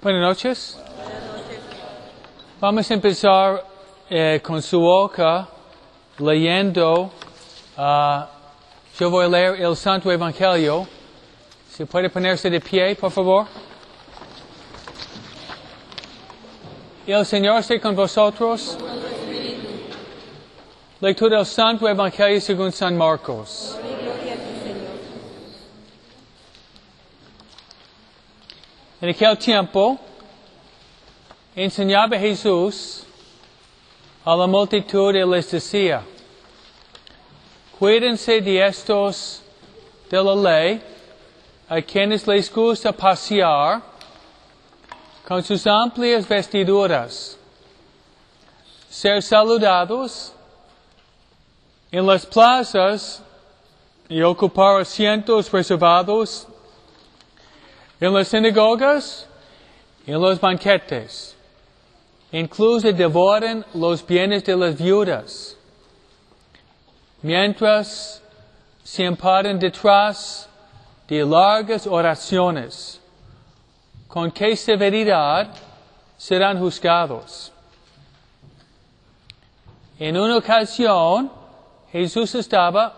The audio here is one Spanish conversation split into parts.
Buenas noches. Vamos a empezar con su hoja leyendo. Yo voy a leer el Santo Evangelio. Si puede ponerse de pie, por favor. El Señor esté con vosotros. Lectura del Santo Evangelio según San Marcos. En aquel tiempo, enseñaba Jesús a la multitud y les decía: cuídense de estos de la ley, a quienes les gusta pasear con sus amplias vestiduras, ser saludados en las plazas y ocupar asientos reservados en las sinagogas y en los banquetes. Incluso devoran los bienes de las viudas, mientras se amparan detrás de largas oraciones. ¿Con qué severidad serán juzgados? En una ocasión, Jesús estaba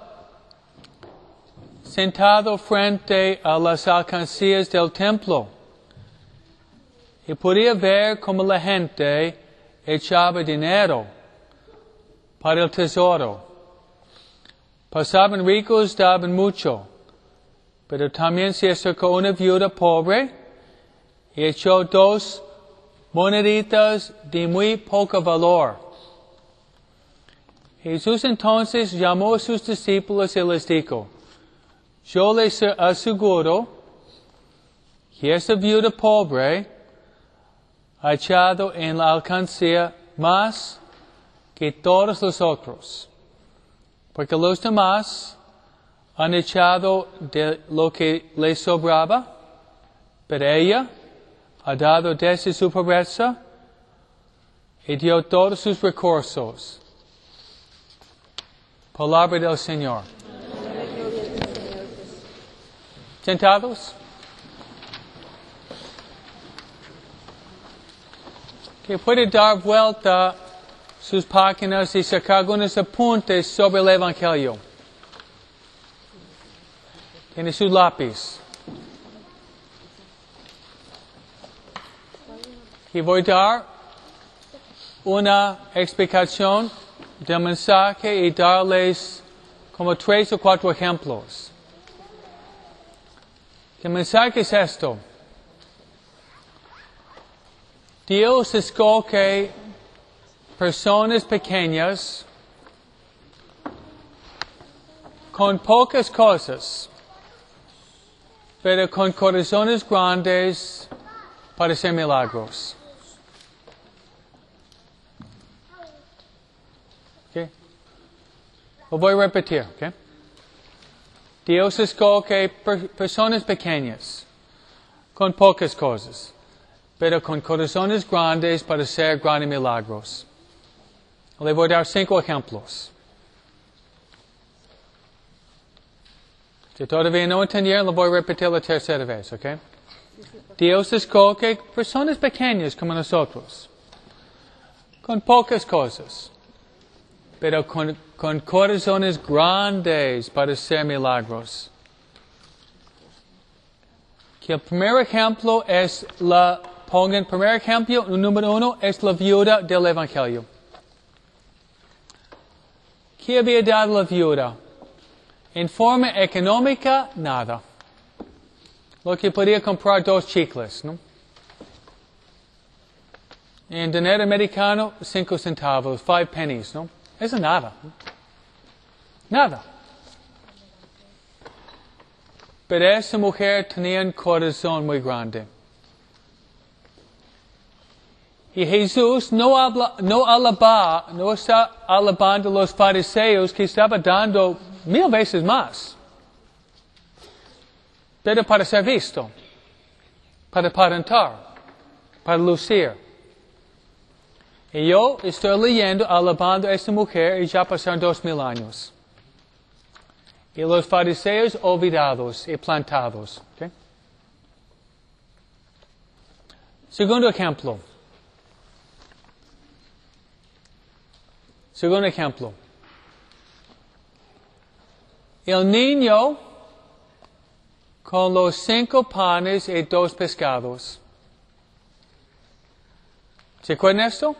sentado frente a las alcancías del templo y podía ver cómo la gente echaba dinero para el tesoro. Pasaban ricos, daban mucho, pero también se acercó una viuda pobre y echó 2 moneditas de muy poco valor. Jesús entonces llamó a sus discípulos y les dijo: yo les aseguro que esta viuda pobre ha echado en la alcancía más que todos los otros, porque los demás han echado de lo que les sobraba, pero ella ha dado desde su pobreza y dio todos sus recursos. Palabra del Señor. ¿Sentados? Que puede dar vuelta sus páginas y sacar algunos apuntes sobre el Evangelio. Tiene su lápiz. Y voy a dar una explicación del mensaje y darles como 3 o 4 ejemplos. El mensaje es esto: Dios escoge personas pequeñas con pocas cosas, pero con corazones grandes para hacer milagros. ¿Okay? Lo voy a repetir, ¿ok? Dios escoge personas pequeñas, con pocas cosas, pero con corazones grandes para hacer grandes milagros. Le voy a dar 5 ejemplos. Si todavía no entendieron, lo voy a repetir la tercera vez, ¿ok? Dios escoge personas pequeñas como nosotros, con pocas cosas, pero con corazones grandes para hacer milagros. Que el primer ejemplo es primer ejemplo, número 1, es la viuda del Evangelio. ¿Qué había dado la viuda? En forma económica, nada. Lo que podía comprar 2 chicles, ¿no? En dinero americano, 5 centavos, 5 pennies, ¿no? Eso nada. Nada. Pero esa mujer tenía un corazón muy grande. Y Jesús no está alabando a los fariseos que estaba dando 1000 veces más. Pero para ser visto, para aparentar, para lucir. Y yo estoy leyendo, alabando a esta mujer y ya pasaron 2000 años. Y los fariseos olvidados y plantados. ¿Okay? Segundo ejemplo. Segundo ejemplo. El niño con los 5 panes y 2 pescados. ¿Se acuerdan esto?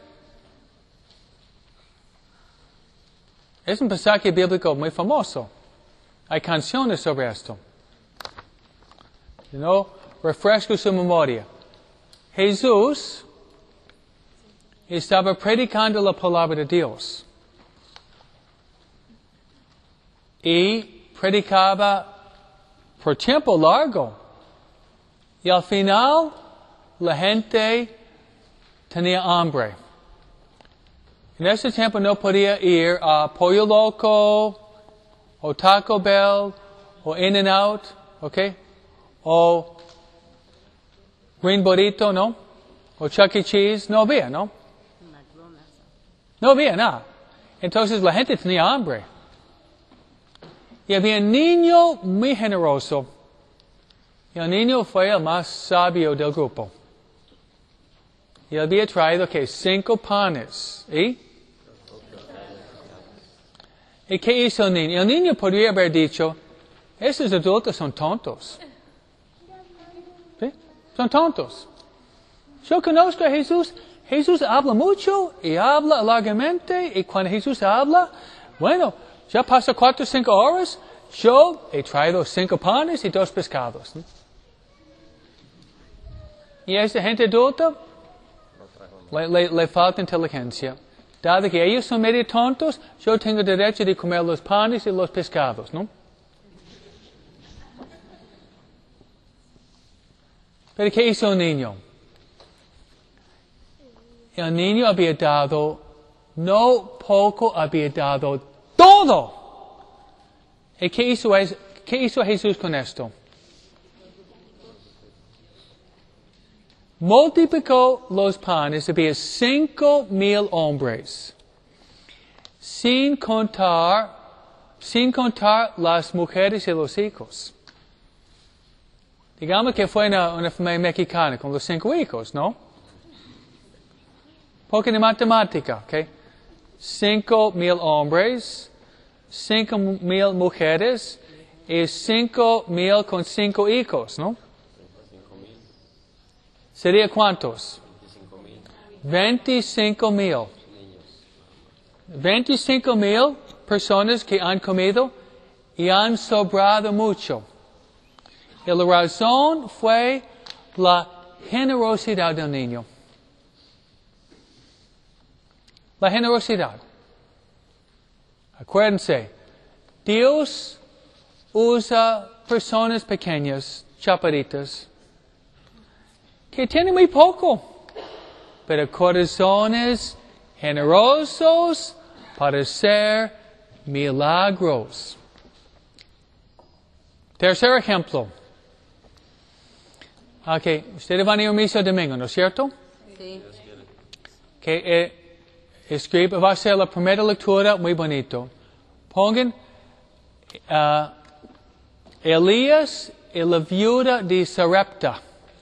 Es un pasaje bíblico muy famoso. Hay canciones sobre esto. Refresco su memoria. Jesús estaba predicando la palabra de Dios. Y predicaba por tiempo largo. Y al final, la gente tenía hambre. En ese tiempo no podía ir a Pollo Loco, o Taco Bell, o In-N-Out, ¿ok? O Green Burrito, ¿no? O Chuck E. Cheese, no había, ¿no? No había nada. Entonces la gente tenía hambre. Y había un niño muy generoso. Y el niño fue el más sabio del grupo. Y él había traído, 5 panes. ¿Y qué hizo el niño? El niño podría haber dicho, esos adultos son tontos. ¿Sí? Son tontos. Yo conozco a Jesús. Jesús habla mucho y habla largamente. Y cuando Jesús habla, bueno, ya pasó 4 o 5 horas. Yo he traído 5 panes y 2 pescados. ¿No? Y a esta gente adulta le falta inteligencia. Dado que ellos son medio tontos, yo tengo derecho de comer los panes y los pescados, ¿no? Pero ¿qué hizo el niño? El niño había dado, no poco, había dado todo. ¿Y qué hizo Jesús con esto? Multiplicó los panes, había 5,000 hombres, sin contar las mujeres y los hijos. Digamos que fue una familia mexicana con los 5 hijos, ¿no? Poco de matemática, ¿ok? 5,000 hombres, 5,000 mujeres y 5,000 con 5 hijos, ¿no? ¿Sería cuántos? 25,000. 25,000 personas que han comido y han sobrado mucho. Y la razón fue la generosidad del niño. La generosidad. Acuérdense, Dios usa personas pequeñas, chapaditas, que tienen muy poco, pero corazones generosos para hacer milagros. Tercer ejemplo. Ustedes van a ir a misa el domingo, ¿no es cierto? Sí. Va a ser la primera lectura, muy bonito. Pongan Elías y la viuda de Sarepta.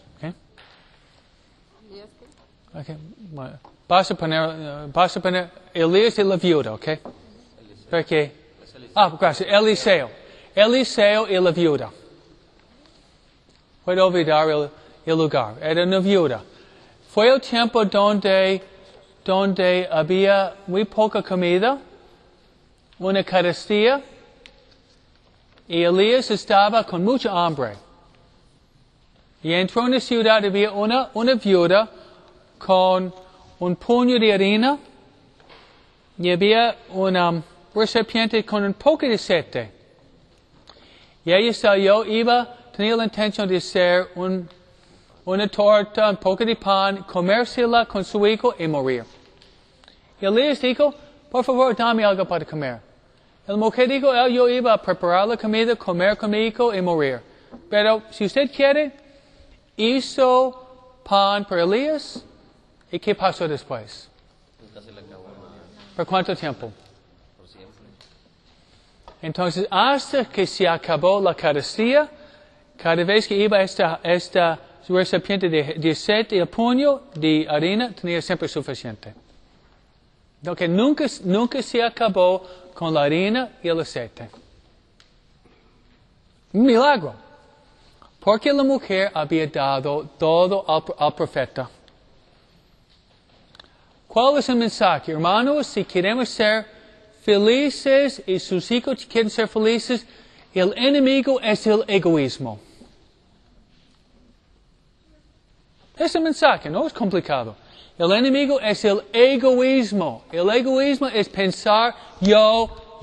Okay. Vas a poner Elías y la viuda, ¿ok? Porque, gracias, Eliseo y la viuda. Puedo olvidar el lugar. Era una viuda. Fue el tiempo donde había muy poca comida, una carestía, y Elías estaba con mucha hambre. Y entró en la ciudad, había una viuda con un puño de harina y había un recipiente con un poco de aceite. Y ella salió, tenía la intención de hacer una torta, un poco de pan, comérsela con su hijo y morir. Y Elías dijo, por favor, dame algo para comer. La mujer dijo, yo iba a preparar la comida, comer con mi hijo y morir. Pero si usted quiere, hizo pan para Elías. ¿Y qué pasó después? ¿Por cuánto tiempo? Por siempre. Entonces, hasta que se acabó la carestía, cada vez que iba esta su recipiente de aceite y el puño de harina tenía siempre suficiente. Lo que nunca se acabó con la harina y el aceite. Un milagro. Porque la mujer había dado todo al profeta. ¿Cuál es el mensaje? Hermanos, si queremos ser felices y sus hijos quieren ser felices, el enemigo es el egoísmo. Es el mensaje, no es complicado. El enemigo es el egoísmo. El egoísmo es pensar yo.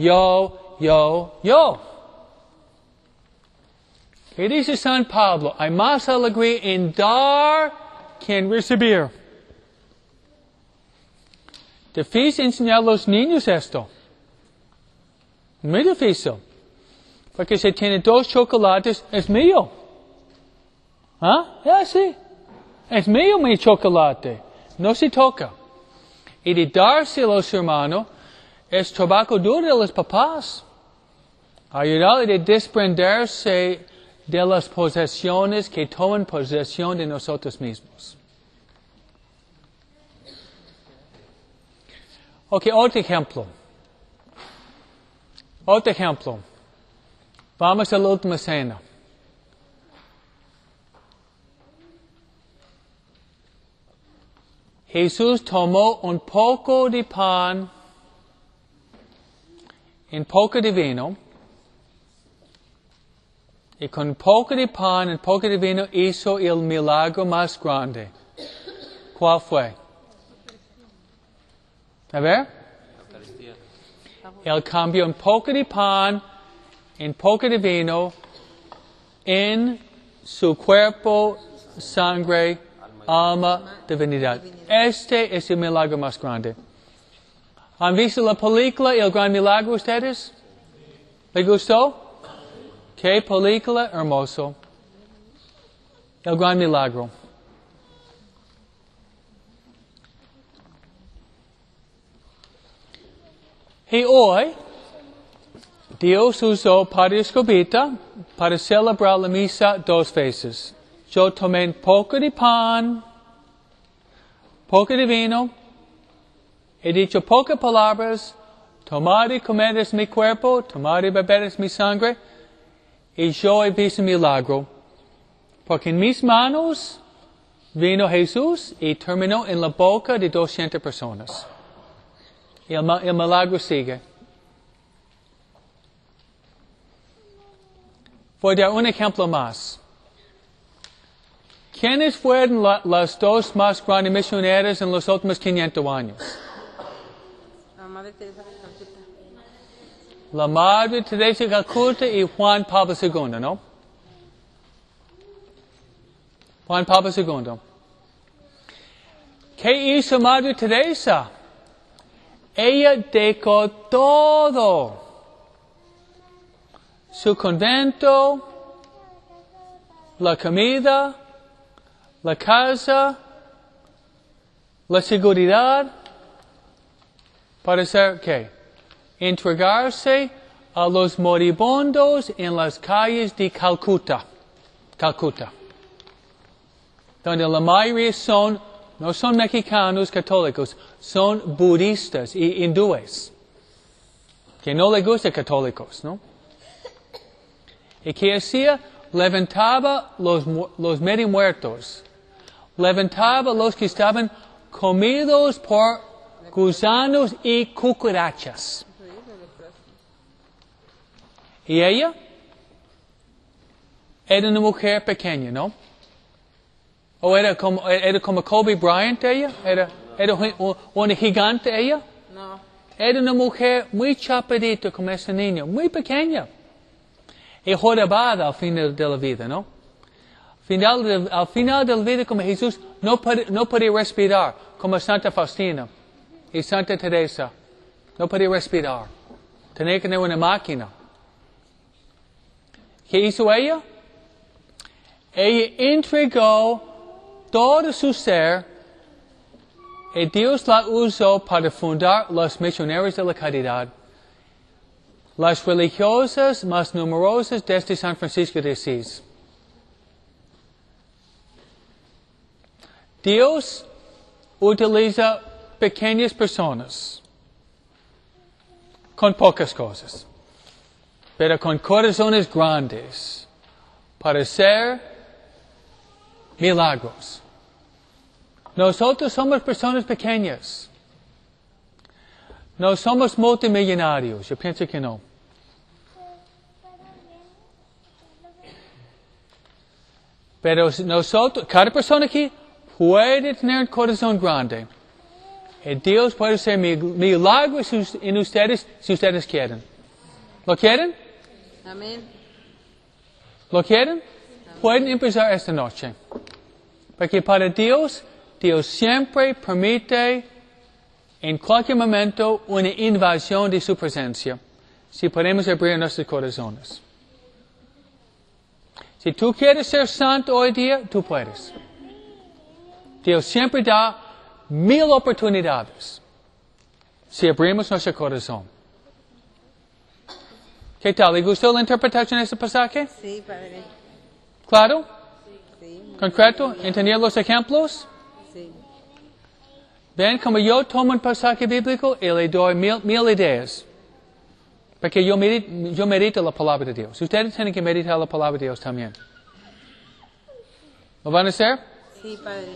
¿Qué dice San Pablo? Hay más alegría en dar que en recibir. Difícil enseñar a los niños esto. Muy difícil. Porque si tiene 2 chocolates, es mío. ¿Ah? Ya sí. Es mío mi chocolate. No se toca. Y de darse a los hermanos es trabajo duro de los papás. Ayudar de desprenderse de las posesiones que toman posesión de nosotros mismos. Ok, otro ejemplo. Vamos a la última cena. Jesús tomó un poco de pan, un poco de vino, y con un poco de pan y un poco de vino hizo el milagro más grande. ¿Cuál fue? A ver. Él cambió un poco de pan, un poco de vino, en su cuerpo, sangre, alma, divinidad. Este es el milagro más grande. ¿Han visto la película El Gran Milagro ustedes? ¿Les gustó? Qué película hermoso. El Gran Milagro. Y hoy, Dios usó Padre Escobita para celebrar la misa 2 veces. Yo tomé un poco de pan, poco de vino, he dicho pocas palabras, tomad y comed es mi cuerpo, tomad y bebed es mi sangre, y yo he visto un milagro, porque en mis manos vino Jesús y terminó en la boca de 200 personas. Y el milagro sigue. Voy a dar un ejemplo más. ¿Quiénes fueron las 2 más grandes misioneras en los últimos 500 años? La Madre Teresa de Calcuta. La Madre Teresa de Calcuta y Juan Pablo II, ¿no? Juan Pablo II. ¿Qué hizo Madre Teresa? Ella dejó todo. Su convento, la comida, la casa, la seguridad, para hacer ¿qué? Entregarse a los moribundos en las calles de Calcuta, donde la mayoría no son mexicanos católicos, son budistas y hindúes, que no les gustan católicos, ¿no? ¿Y qué hacía? Levantaba los medio muertos, levantaba los que estaban comidos por gusanos y cucarachas. Y ella era una mujer pequeña, ¿no? ¿O era como Kobe Bryant ella? ¿Era una gigante ella? No. Era una mujer muy chapadita como ese niño, muy pequeña. Y jorobada al final de la vida, ¿no? Al final de la vida como Jesús no podía respirar, como Santa Faustina y Santa Teresa. No podía respirar. Tenía que tener una máquina. ¿Qué hizo ella? Ella entregó todo su ser y Dios la usó para fundar los misioneros de la caridad. Las religiosas más numerosas desde San Francisco de Asís. Dios utiliza pequeñas personas con pocas cosas, pero con corazones grandes para hacer milagros. Nosotros somos personas pequeñas. No somos multimillonarios. Yo pienso que no. Pero nosotros, cada persona aquí puede tener un corazón grande. Y Dios puede hacer milagros en ustedes si ustedes quieren. ¿Lo quieren? Amén. ¿Lo quieren? Pueden empezar esta noche. Porque para Dios, Dios siempre permite en cualquier momento una invasión de su presencia. Si podemos abrir nuestros corazones. Si tú quieres ser santo hoy día, tú puedes. Dios siempre da 1000 oportunidades. Si abrimos nuestro corazón. ¿Qué tal? ¿Le gustó la interpretación de este pasaje? Sí, Padre. ¿Claro? Sí. ¿Concreto? ¿Entender los ejemplos? Sí. Ven, como yo tomo un pasaje bíblico y le doy mil ideas. Porque yo medito la palabra de Dios. Ustedes tienen que meditar la palabra de Dios también. ¿Lo van a hacer? Sí, Padre.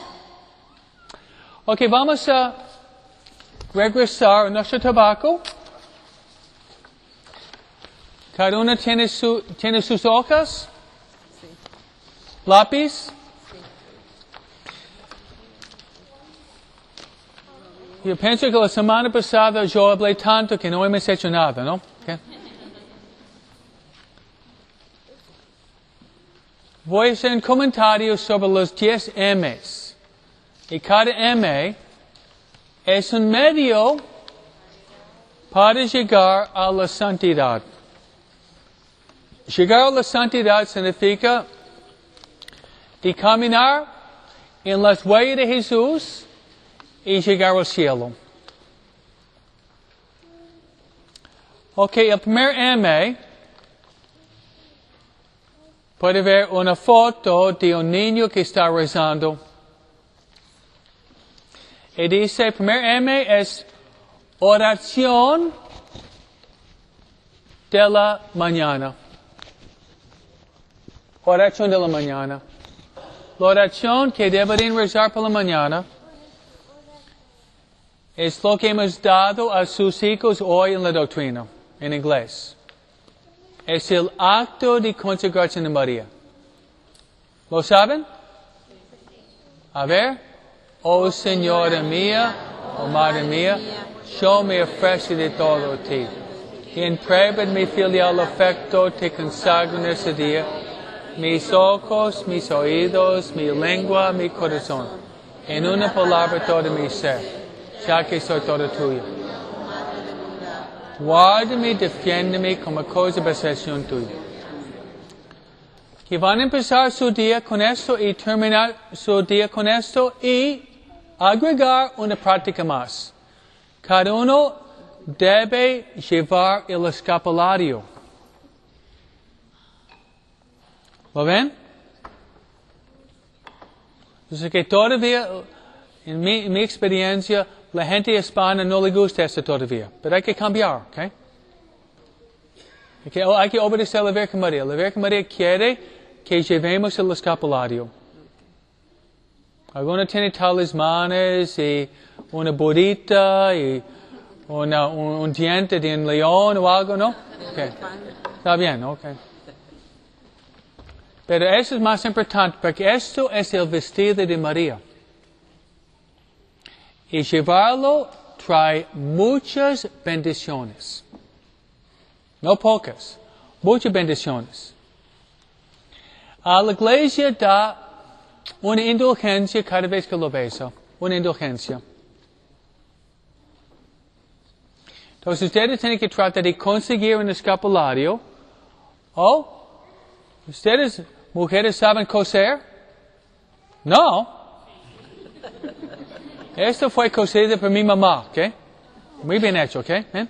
Ok, vamos a regresar a nuestro tabaco. Cada uno tiene sus hojas. Sí. Lápiz. Yo pienso que la semana pasada yo hablé tanto que no hemos hecho nada, ¿no? Okay. Voy a hacer un comentario sobre los 10 M's. Y cada M es un medio para llegar a la santidad. Llegar a la santidad significa de caminar en las huellas de Jesús y llegar al cielo. Ok, el primer M, puede ver una foto de un niño que está rezando. Y dice, el primer M es oración de la mañana. Oración de la mañana. La oración que deben rezar por la mañana es lo que hemos dado a sus hijos hoy en la doctrina, en inglés. Es el acto de consagración de María. ¿Lo saben? A ver. Oh Señora mía, oh Madre mía, yo me ofrezco de todo a ti. Y en prueba de mi filial afecto te consagro en este día mis ojos, mis oídos, mi lengua, mi corazón. En una palabra todo mi ser, ya que soy todo tuyo. Guárdame, defiéndeme como cosa de posesión tuya. Que van a empezar su día con esto y terminar su día con esto y agregar una práctica más. Cada uno debe llevar el escapulario. ¿Lo ven? Entonces que todavía, en mi experiencia, la gente hispana no le gusta esto todavía. Pero hay que cambiar, ¿ok? Hay que obedecer a la Virgen María. La Virgen María quiere que llevemos el escapulario. Algunos tienen talismanes y una burrita y un diente de un león o algo, ¿no? Okay. Está bien, ok. Pero eso es más importante porque esto es el vestido de María. Y llevarlo trae muchas bendiciones. No pocas, muchas bendiciones. A la iglesia da una indulgencia cada vez que lo besa. Una indulgencia. Entonces ustedes tienen que tratar de conseguir un escapulario. ¿Oh? ¿Ustedes, mujeres, saben coser? No. Esto fue cosido por mi mamá, ¿ok? Muy bien hecho, ¿ok? ¿Ven?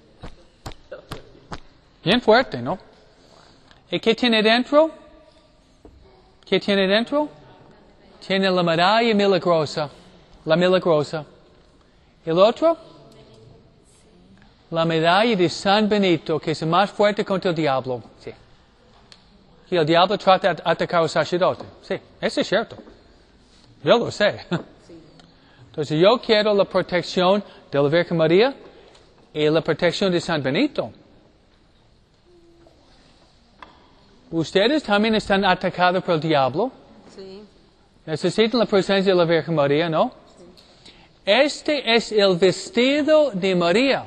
Bien fuerte, ¿no? ¿Y qué tiene dentro? ¿Qué tiene dentro? tiene la medalla milagrosa. La milagrosa. El otro, la medalla de San Benito, que es el más fuerte contra el diablo. Sí. Y el diablo trata de atacar al sacerdote. Sí, eso es cierto. Yo lo sé. Entonces yo quiero la protección de la Virgen María y la protección de San Benito. Ustedes también están atacados por el diablo. Sí. Necesitan la presencia de la Virgen María, ¿no? Sí. Este es el vestido de María.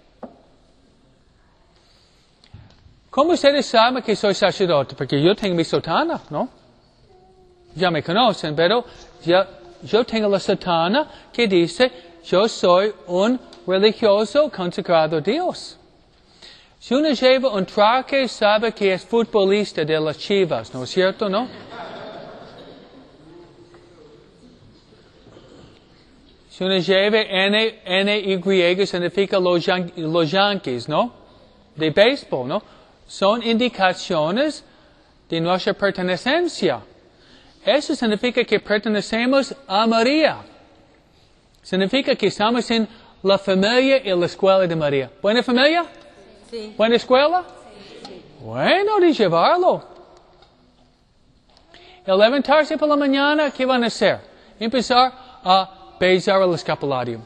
¿Cómo ustedes saben que soy sacerdote? Porque yo tengo mi sotana, ¿no? Ya me conocen, pero yo tengo la sotana que dice, yo soy un religioso consagrado a Dios. Si uno lleva un traje, sabe que es futbolista de las Chivas, ¿no es cierto, no? Si uno lleva NY, significa los Yankees, ¿no? De béisbol, ¿no? Son indicaciones de nuestra pertenencia. Eso significa que pertenecemos a María. Significa que estamos en la familia y la escuela de María. ¿Buena familia? Sí. ¿Buena escuela? Sí. Bueno, de llevarlo. Al levantarse por la mañana, ¿qué van a hacer? Empezar a besar el escapulario.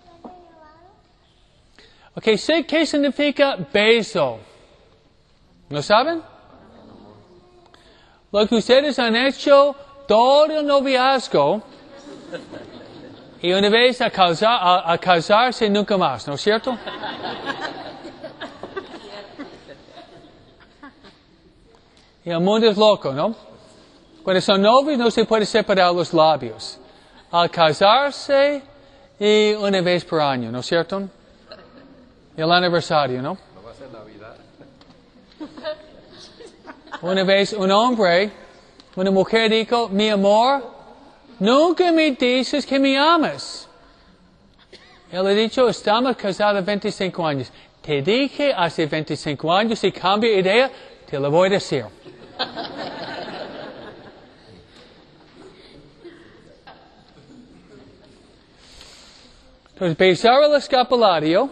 Ok, sé qué significa beso. ¿No saben? Lo que ustedes han hecho todo el noviazgo y una vez a casarse nunca más, ¿no es cierto? Y el mundo es loco, ¿no? Cuando son novios no se puede separar los labios. Al casarse y una vez por año, ¿no es cierto? Y el aniversario, ¿no? No va a ser Navidad. Una vez un hombre, una mujer dijo, mi amor, nunca me dices que me amas. Él le ha dicho, estamos casados 25 años. Te dije hace 25 años, si cambia de idea, te lo voy a decir. Entonces, besar el escapulario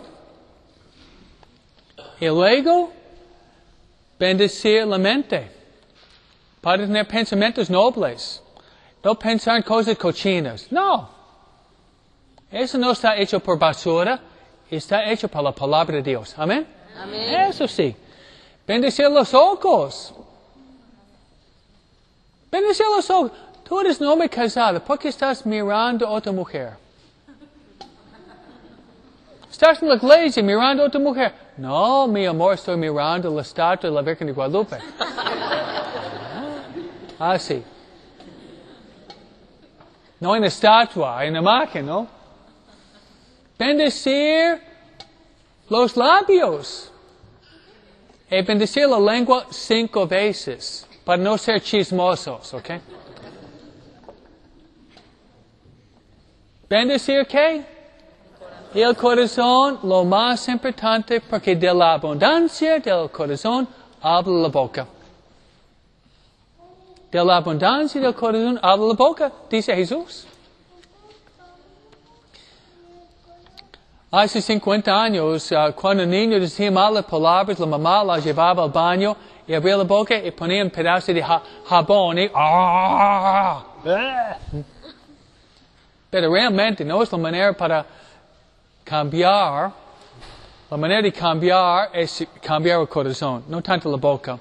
y luego bendecir la mente para tener pensamientos nobles. No pensar en cosas cochinas. No. Eso no está hecho por basura, está hecho por la palabra de Dios. Amén. Amén. Eso sí. Bendecir los ojos. Bendecir los ojos. Tú eres un hombre casado. ¿Por qué estás mirando a otra mujer? Estás en la iglesia mirando a otra mujer. No, mi amor, estoy mirando la estatua de la Virgen de Guadalupe. Ah, sí. No hay una estatua, hay una imagen, ¿no? Bendecir los labios. Y bendecir la lengua 5 veces, para no ser chismosos, ¿ok? ¿Bendecir qué? El corazón, lo más importante, porque de la abundancia del corazón habla la boca. De la abundancia del corazón habla la boca, dice Jesús. Hace 50 años, cuando un niño decía malas palabras, la mamá la llevaba al baño y abría la boca y ponía un pedazo de jabón y... Pero realmente no es la manera para cambiar. La manera de cambiar es cambiar el corazón, no tanto la boca.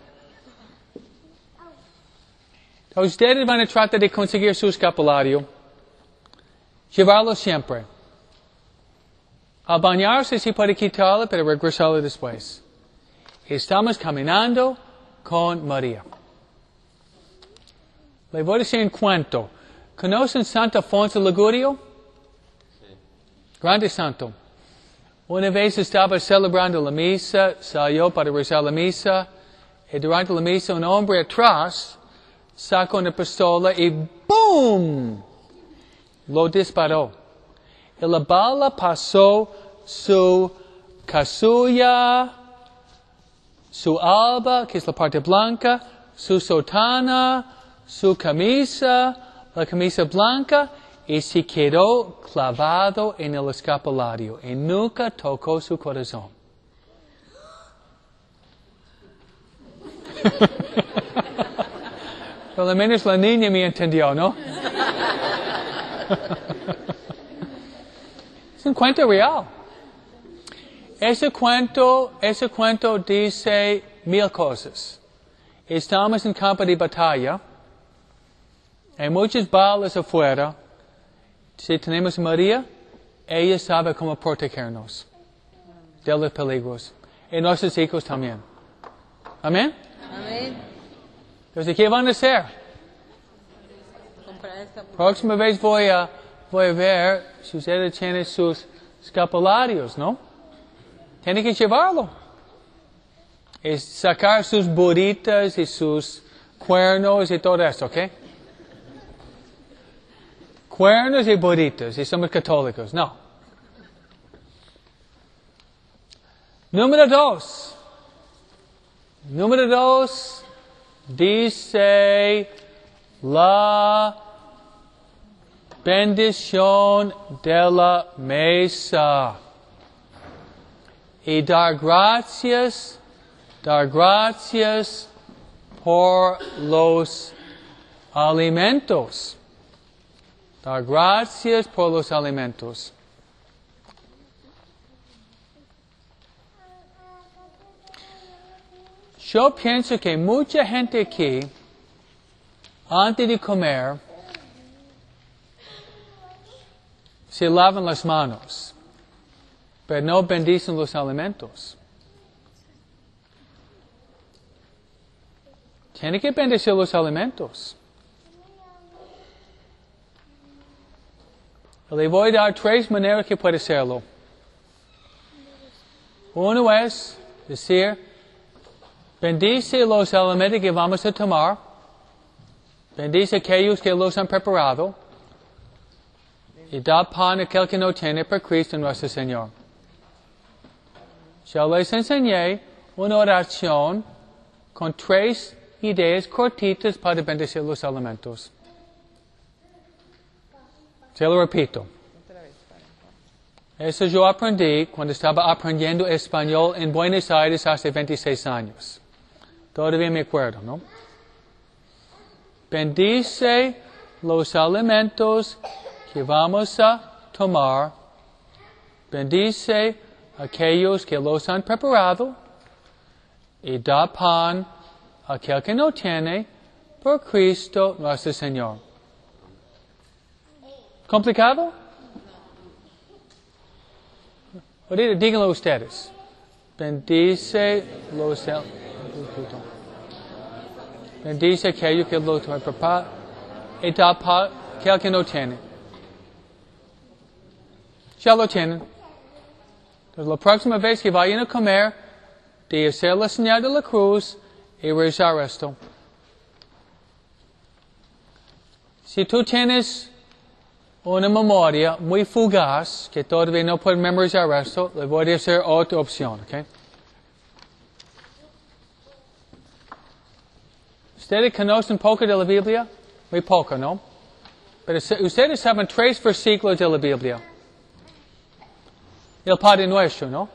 Entonces, ustedes van a tratar de conseguir su escapulario. Llevarlo siempre. Al bañarse sí puede quitarlo, pero regresarlo después. Estamos caminando con María. Le voy a decir un cuento. ¿Conocen Santo Afonso Ligurio? Sí. Grande santo. Una vez estaba celebrando la misa, salió para rezar la misa, y durante la misa un hombre atrás sacó una pistola y ¡boom! Lo disparó. Y la bala pasó su casulla, su alba, que es la parte blanca, su sotana, su camisa, la camisa blanca y se quedó clavado en el escapulario y nunca tocó su corazón. Por lo menos la niña me entendió, ¿no? Es un cuento real. Ese cuento dice 1000 cosas. Estamos en campo de batalla. Hay muchas balas afuera. Si tenemos a María, ella sabe cómo protegernos de los peligros. Y nuestros hijos también. Amén. Amén. Entonces, ¿qué van a hacer? Comprar esta Próxima vez voy a ver si usted tiene sus escapularios, ¿no? Tiene que llevarlo. Es sacar sus bolitas y sus cuernos y todo esto, ¿ok? Cuernos y bolitas, y somos católicos, no. Número 2. Número 2 dice la bendición de la mesa. Y dar gracias por los alimentos. Dar gracias por los alimentos. Yo pienso que mucha gente aquí, antes de comer, se lavan las manos, pero no bendicen los alimentos. Tiene que bendecir los alimentos. Le voy a dar 3 maneras que puede hacerlo. Uno es decir, bendice los alimentos que vamos a tomar. Bendice aquellos que los han preparado. Y da pan a aquel que no tiene por Cristo nuestro Señor. Yo les enseñé una oración con 3 ideas cortitas para bendecir los alimentos. Se lo repito. Eso yo aprendí cuando estaba aprendiendo español en Buenos Aires hace 26 años. Todavía me acuerdo, ¿no? Bendice los alimentos que vamos a tomar. Bendice aquellos que los han preparado. Y da pan a aquel que no tiene por Cristo nuestro Señor. ¿Complicado? Ahorita díganlo ustedes. Bendice los alimentos. Bendice aquello que lo prepara y da pan a aquel que no tiene. Ya lo tienen. Entonces, la próxima vez que vayan a comer, de hacer la señal de la cruz y rezar esto. Si tú tienes una memoria muy fugaz, que todavía no puedes memorizar esto, le voy a hacer otra opción, ¿ok? ¿Ustedes conocen poco de la Biblia? Muy poco, ¿no? Pero ustedes saben 3 versículos de la Biblia. El Padre Nuestro, ¿no?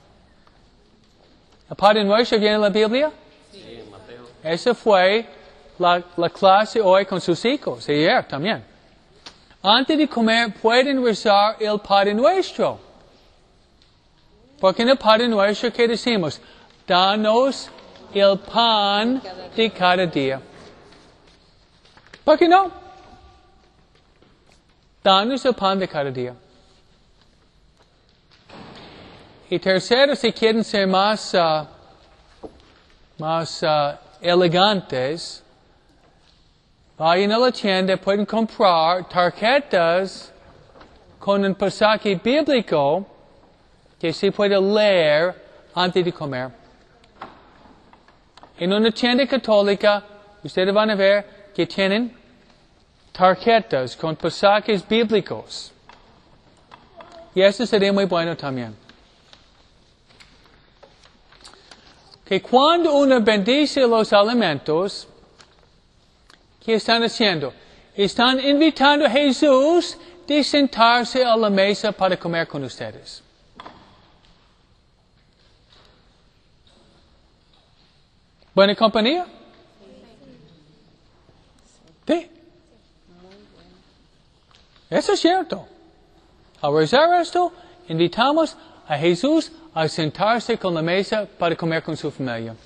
¿El Padre Nuestro viene en la Biblia? Sí, en Mateo. Esa fue la clase hoy con sus hijos, y ayer también. Antes de comer pueden rezar el Padre Nuestro. Porque en el Padre Nuestro, ¿qué decimos? Danos el pan de cada día. ¿Por qué no? Danos el pan de cada día. Y tercero, si quieren ser más elegantes, vayan a la tienda, pueden comprar tarjetas con un pasaje bíblico que se puede leer antes de comer. En una tienda católica, ustedes van a ver que tienen tarjetas con pasajes bíblicos. Y eso sería muy bueno también. Que cuando uno bendice los alimentos, ¿qué están haciendo? están invitando a Jesús de sentarse a la mesa para comer con ustedes. ¿Buena compañía? Sí. Eso es cierto. Al rezar esto, invitamos a Jesús a sentarse con la mesa para comer con su familia.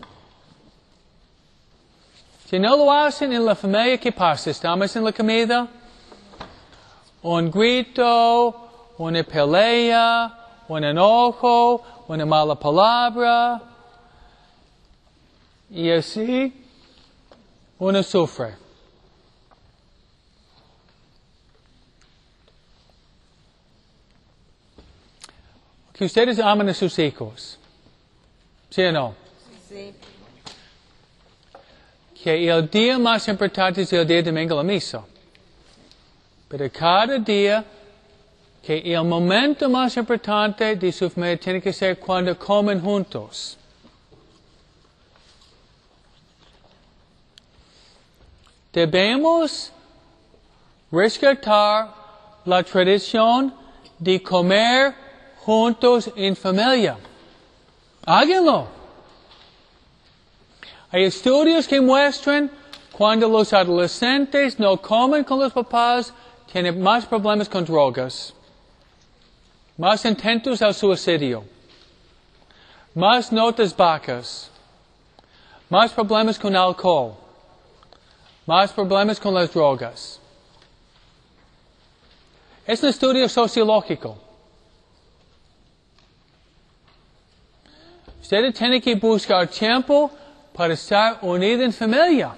Si no lo hacen en la familia, ¿qué pasa? Estamos en la comida, un grito, una pelea, un enojo, una mala palabra, y así uno sufre. Que ustedes aman a sus hijos. ¿Sí o no? Sí. Que el día más importante es el día de domingo la misa. Pero cada día, que el momento más importante de su familia tiene que ser cuando comen juntos. Debemos rescatar la tradición de comer juntos en familia. Háganlo. Hay estudios que muestran cuando los adolescentes no comen con los papás, tienen más problemas con drogas, más intentos al suicidio, más notas bajas, más problemas con alcohol, más problemas con las drogas. Es un estudio sociológico. Ustedes tienen que buscar tiempo para estar unidos en familia.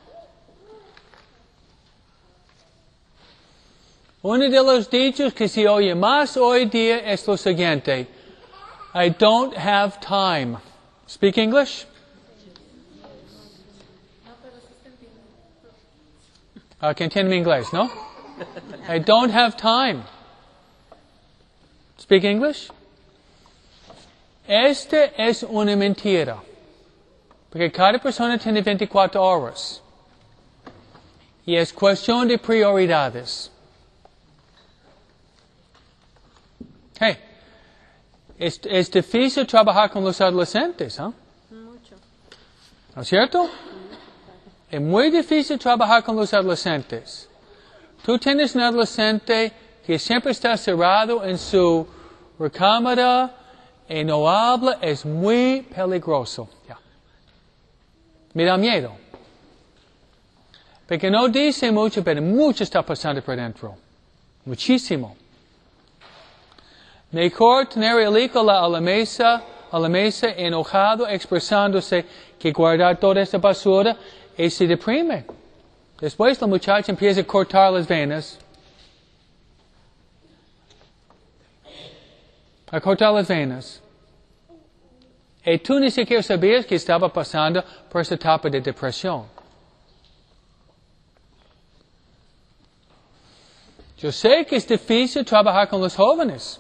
Uno de los dichos que se oye más hoy día es lo siguiente: I don't have time. Speak English? Que entiende mi inglés, ¿no? I don't have time. Speak English? Esta es una mentira. Porque cada persona tiene 24 horas. Y es cuestión de prioridades. Hey, es difícil trabajar con los adolescentes, ¿eh? Mucho. ¿No es cierto? Es muy difícil trabajar con los adolescentes. Tú tienes un adolescente que siempre está cerrado en su recámara y no habla, es muy peligroso. Yeah. Me da miedo. Porque no dice mucho, pero mucho está pasando por dentro. Muchísimo. Mejor tener el hijo a la mesa enojado, expresándose, que guardar toda esta basura y se deprime. Después la muchacha empieza a cortar las venas. A cortar las venas. Y tú ni siquiera sabías que estaba pasando por esa etapa de depresión. Yo sé que es difícil trabajar con los jóvenes.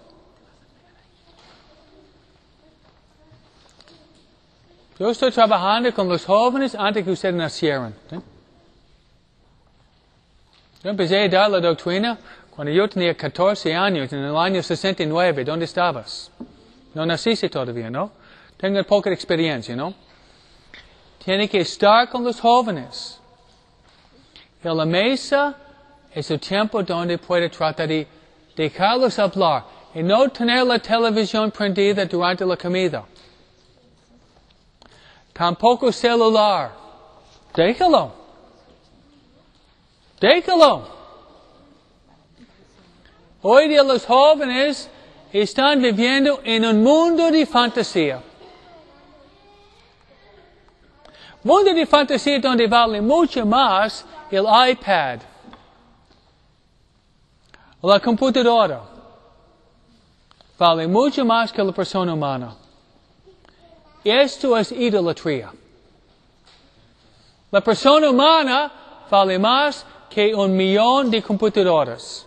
Yo estoy trabajando con los jóvenes antes que ustedes nacieran. ¿Sí? Yo empecé a dar la doctrina cuando yo tenía 14 años, en el año 69. ¿Dónde estabas? No naciste todavía, ¿no? Tengo poca experiencia, ¿no? Tiene que estar con los jóvenes. Y la mesa es el tiempo donde puede tratar de dejarlos hablar y no tener la televisión prendida durante la comida. Tampoco celular. Déjalo. Déjalo. Hoy día los jóvenes están viviendo en un mundo de fantasía. Mundo de fantasía donde vale mucho más el iPad, la computadora. Vale mucho más que la persona humana. Esto es idolatría. La persona humana vale más que 1 millón de computadoras.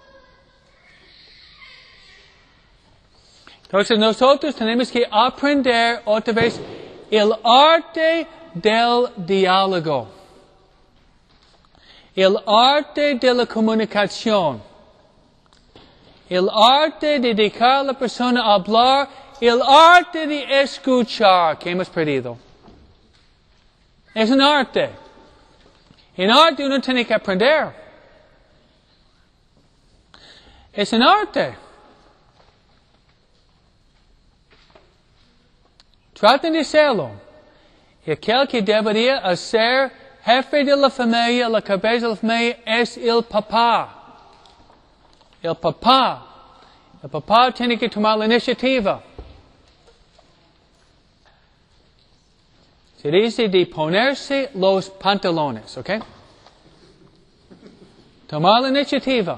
Entonces nosotros tenemos que aprender otra vez el arte del diálogo. El arte de la comunicación. El arte de dejar a la persona hablar. El arte de escuchar que hemos perdido. Es un arte. En arte uno tiene que aprender. Es un arte. Traten de hacerlo. Y aquel que debería ser jefe de la familia, la cabeza de la familia, es el papá. El papá. El papá tiene que tomar la iniciativa. Se dice de ponerse los pantalones, ¿ok? Tomar la iniciativa.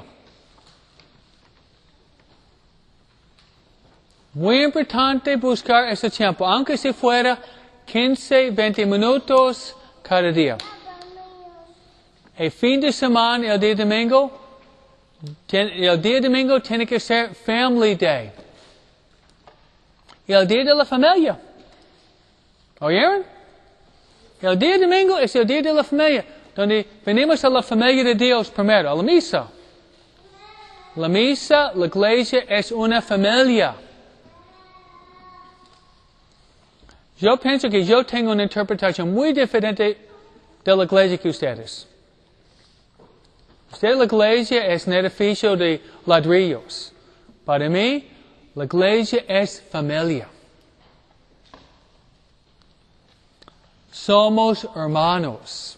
Muy importante buscar ese tiempo, aunque si fuera 15, 20 minutos cada día. El fin de semana, el día domingo tiene que ser Family Day. El día de la familia. ¿Oyeron? El día domingo es el día de la familia, donde venimos a la familia de Dios primero, a la misa. La misa, la iglesia es una familia. Yo pienso que yo tengo una interpretación muy diferente de la iglesia que ustedes. La iglesia es un edificio de ladrillos. Para mí, la iglesia es familia. Somos hermanos.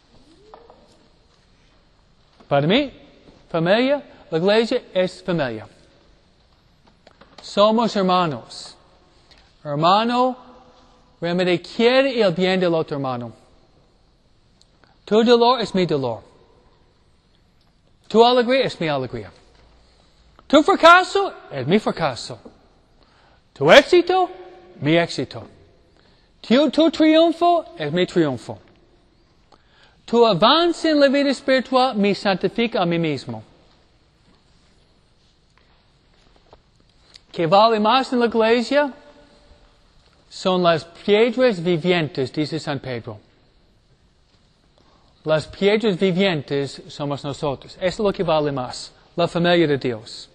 Para mí, familia, la iglesia es familia. Somos hermanos. Hermano, realmente quiere el bien del otro hermano. Tu dolor es mi dolor. Tu alegría es mi alegría. Tu fracaso es mi fracaso. Tu éxito, mi éxito. Tu triunfo es mi triunfo. Tu avance en la vida espiritual me santifica a mí mismo. ¿Qué vale más en la iglesia? Son las piedras vivientes, dice San Pedro. Las piedras vivientes somos nosotros. Eso es lo que vale más. La familia de Dios.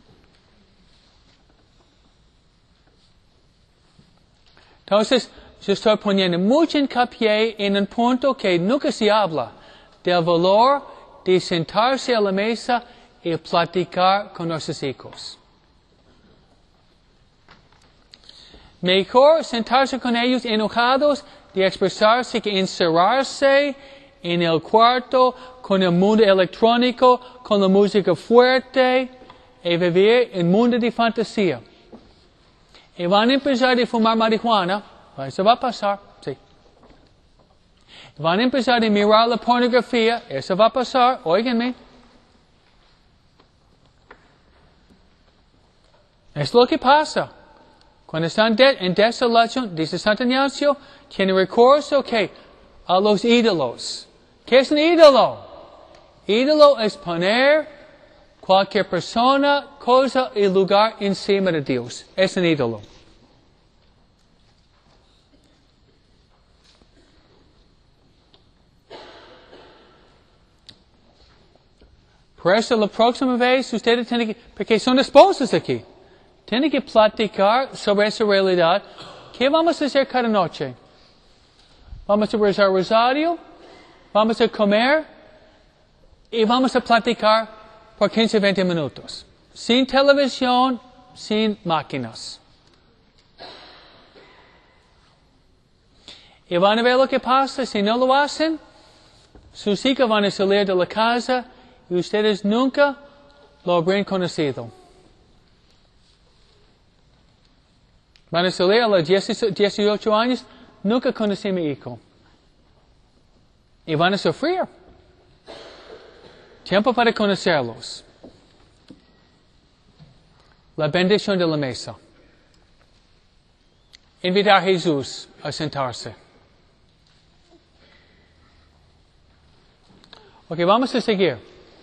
Entonces, yo estoy poniendo mucho hincapié en un punto que nunca se habla. Del valor de sentarse a la mesa y platicar con nuestros hijos. Mejor sentarse con ellos enojados de expresarse que encerrarse en el cuarto con el mundo electrónico, con la música fuerte y vivir en un mundo de fantasía. Y van a empezar a fumar marihuana, eso va a pasar, sí. Van a empezar a mirar la pornografía, eso va a pasar, óiganme. Es lo que pasa. Cuando están en desolación, dice Santo Ignacio, tiene recurso a los ídolos. ¿Qué es un ídolo? Ídolo es poner cualquier persona, cosa y lugar encima de Dios. Es un ídolo. Por eso la próxima vez ustedes tienen que, porque son esposos aquí, tienen que platicar sobre esa realidad. ¿Qué vamos a hacer cada noche? Vamos a rezar rosario, vamos a comer y vamos a platicar por 15, 20 minutos. Sin televisión, sin máquinas. Y van a ver lo que pasa. Si no lo hacen, sus hijos van a salir de la casa y ustedes nunca lo habrán conocido. Van a salir a los 18 años, nunca conocí a mi hijo. Y van a sufrir. Tiempo para conocerlos. La bendición de la mesa. Invitar a Jesús a sentarse. Ok, vamos a seguir.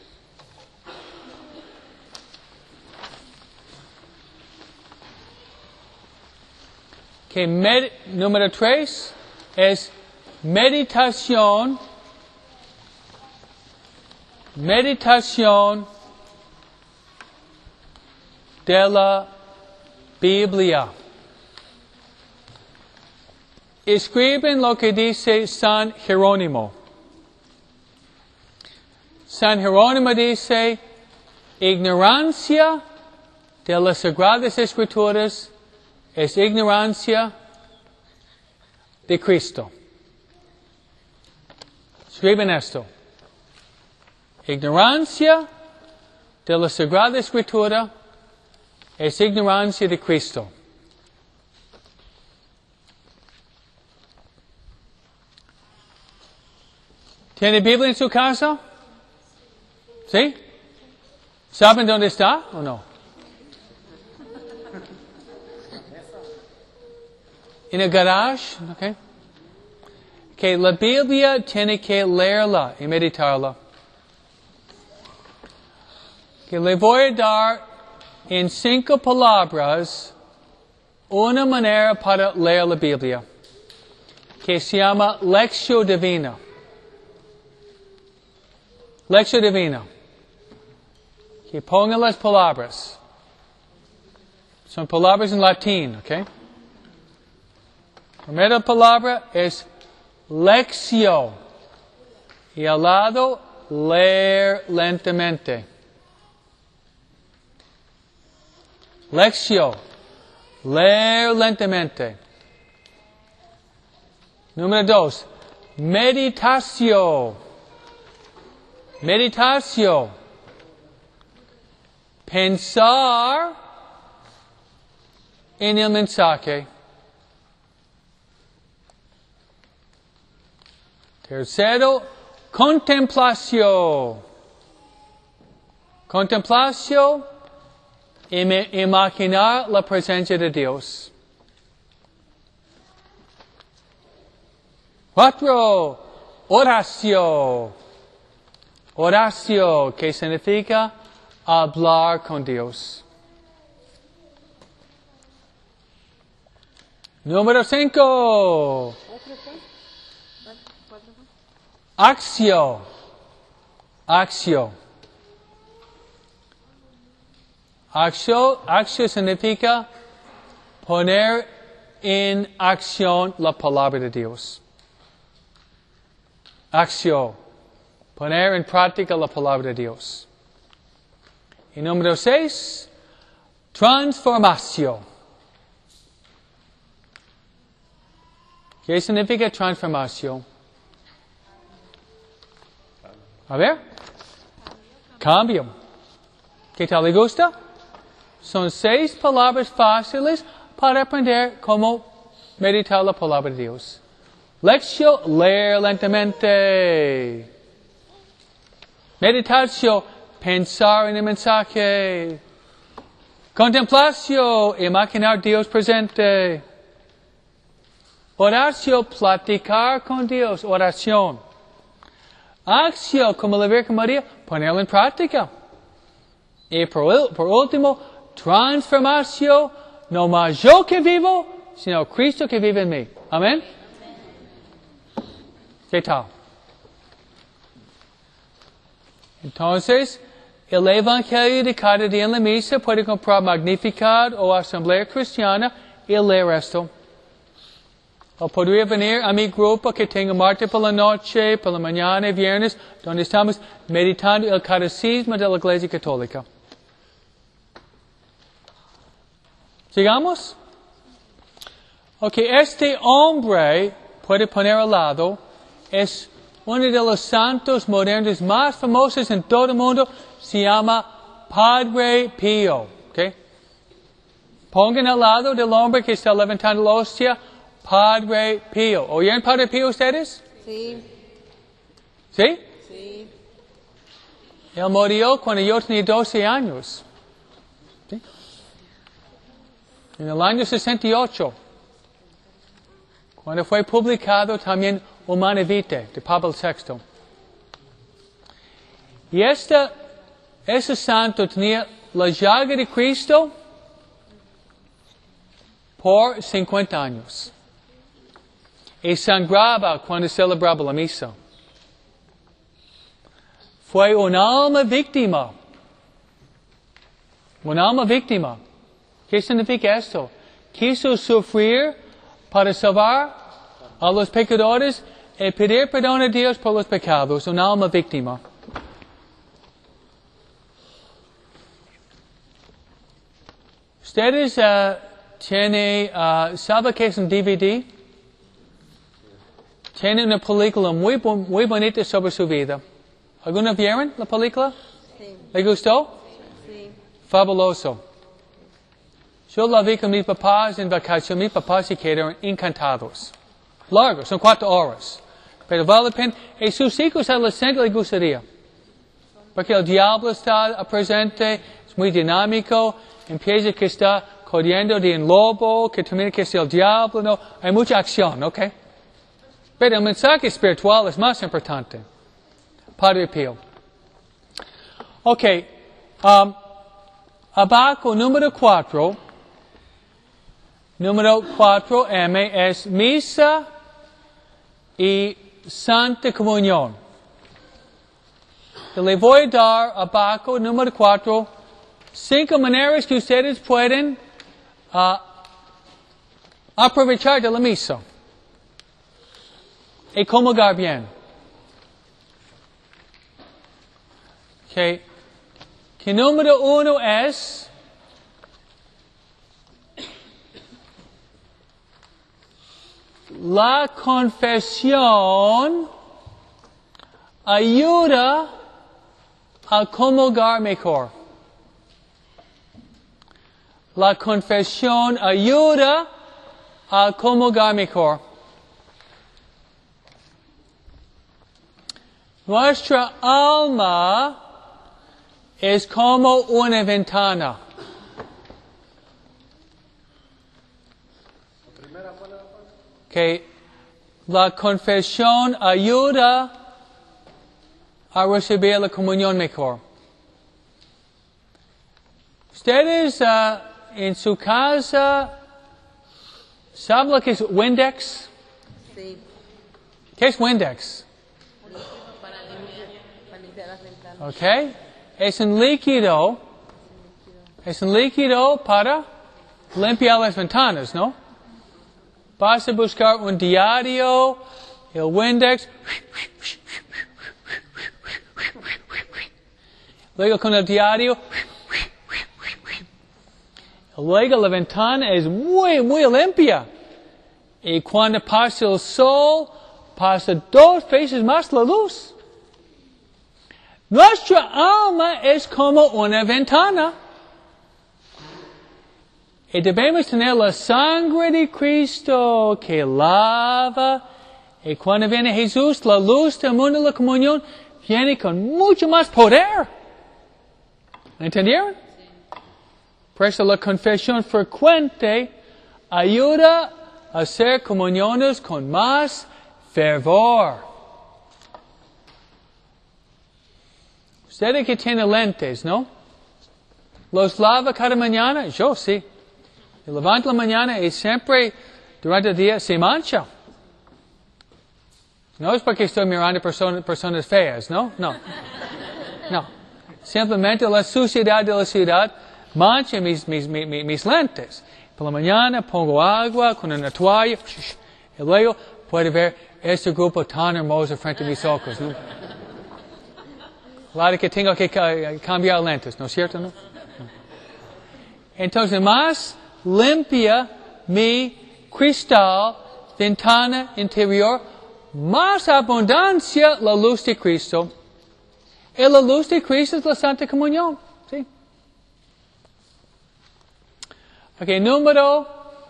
Que número 3 es meditación meditación de la Biblia. Escriben lo que dice San Jerónimo. San Jerónimo dice, ignorancia de las Sagradas Escrituras es ignorancia de Cristo. Escriben esto. Ignorancia de la Sagrada Escritura es ignorancia de Cristo. ¿Tiene Biblia en su casa? ¿Sí? ¿Saben dónde está o no? En el garage, ¿ok? Que la Biblia tiene que leerla y meditarla. Que le voy a dar en 5 palabras una manera para leer la Biblia, que se llama Lectio Divina. Lectio Divina. Que pongan las palabras. Son palabras en latín, ¿ok? La primera palabra es lectio. Y al lado, leer lentamente. Lectio. Leer lentamente. Número 2. Meditatio. Meditatio. Pensar en el mensaje. Tercero, contemplación. Contemplación, imaginar la presencia de Dios. 4, oración. Oración, que significa hablar con Dios. Número 5. Acción. Acción. Acción significa poner en acción la palabra de Dios. Acción. Poner en práctica la palabra de Dios. Y número 6, transformación. ¿Qué significa transformación? A ver. Cambio. ¿Qué tal le gusta? Son 6 palabras fáciles para aprender cómo meditar la palabra de Dios. Lectio, leer lentamente. Meditatio, pensar en el mensaje. Contemplación, imaginar Dios presente. Oración, platicar con Dios, oración. Acción, como la Virgen María, ponerlo en práctica. Y por último, transformación, no más yo que vivo, sino Cristo que vive en mí. Amén. ¿Qué tal? Entonces, el Evangelio de cada día en la misa puede comprar Magnificat o Asamblea Cristiana y leer esto. O podría venir a mi grupo que tengo martes por la noche, por la mañana y viernes, donde estamos meditando el catecismo de la Iglesia Católica. ¿Sigamos? Ok, este hombre, puede poner al lado, es uno de los santos modernos más famosos en todo el mundo, se llama Padre Pío. Okay. Pongan al lado del hombre que está levantando la hostia, Padre Pío. ¿Oyeron Padre Pío ustedes? Sí. ¿Sí? Sí. Él murió cuando yo tenía 12 años. ¿Sí? En el año 68. Cuando fue publicado también Humanae Vitae, de Pablo VI. Y ese santo tenía la llaga de Cristo por 50 años. Y sangraba cuando celebraba la misa. fue un alma víctima. Un alma víctima. ¿Qué significa esto? Quiso sufrir para salvar a los pecadores y pedir perdón a Dios por los pecados. Un alma víctima. Ustedes tienen, ¿sabe qué es un DVD? Tiene una película muy bonita sobre su vida. ¿Alguna vieron la película? Sí. ¿Le gustó? Sí. Fabuloso. Yo la vi con mis papás en vacación. Mis papás se quedaron encantados. Largos, son 4 horas. Pero vale la pena. Y sus hijos adolescentes les gustaría. Porque el diablo está presente, es muy dinámico. Empieza que está corriendo de un lobo, que termina que es el diablo. No, hay mucha acción, ¿ok? Pero el mensaje espiritual es más importante. Padre Pío. Ok. Abajo, número 4. Número 4M es misa y Santa Comunión. Le voy a dar abajo, número 4, 5 maneras que ustedes pueden aprovechar de la misa y comulgar bien. Okay. Que número 1 es la confesión ayuda a comulgar mejor. La confesión ayuda a comulgar mejor. Nuestra alma es como una ventana. Que la confesión ayuda a recibir la comunión mejor. Ustedes en su casa, ¿saben lo que es Windex? Sí. ¿Qué es Windex? Para limpiar las ventanas. Okay. Es un líquido para limpiar las ventanas, ¿no? Vas a buscar un diario, el Windex. Luego con el diario. Luego la ventana es muy limpia. Y cuando pasa el sol, pasa 2 veces más la luz. Nuestra alma es como una ventana. Y debemos tener la sangre de Cristo que lava. Y cuando viene Jesús, la luz del mundo, la comunión, viene con mucho más poder. ¿Entendieron? Por eso la confesión frecuente ayuda a hacer comuniones con más fervor. Ustedes que tienen lentes, ¿no? ¿Los lava cada mañana? Yo sí. Me levanto la mañana y siempre durante el día se mancha. No es porque estoy mirando personas feas, ¿no? No. No. Simplemente la suciedad de la ciudad mancha mis lentes. Por la mañana pongo agua con una toalla y luego puedo ver este grupo tan hermoso frente a mis ojos, ¿no? Claro que tengo que cambiar lentes, ¿no es cierto? ¿No? Entonces, más limpia mi cristal, ventana interior, más abundancia la luz de Cristo. Y la luz de Cristo es la Santa Comunión. ¿Sí? Ok, número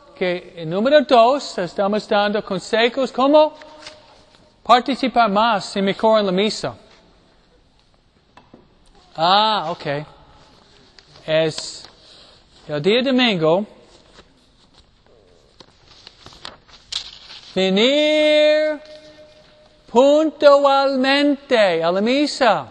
2, estamos dando consejos cómo participar más y mejor en la misa. Ok. Es el día domingo. Venir puntualmente a la misa.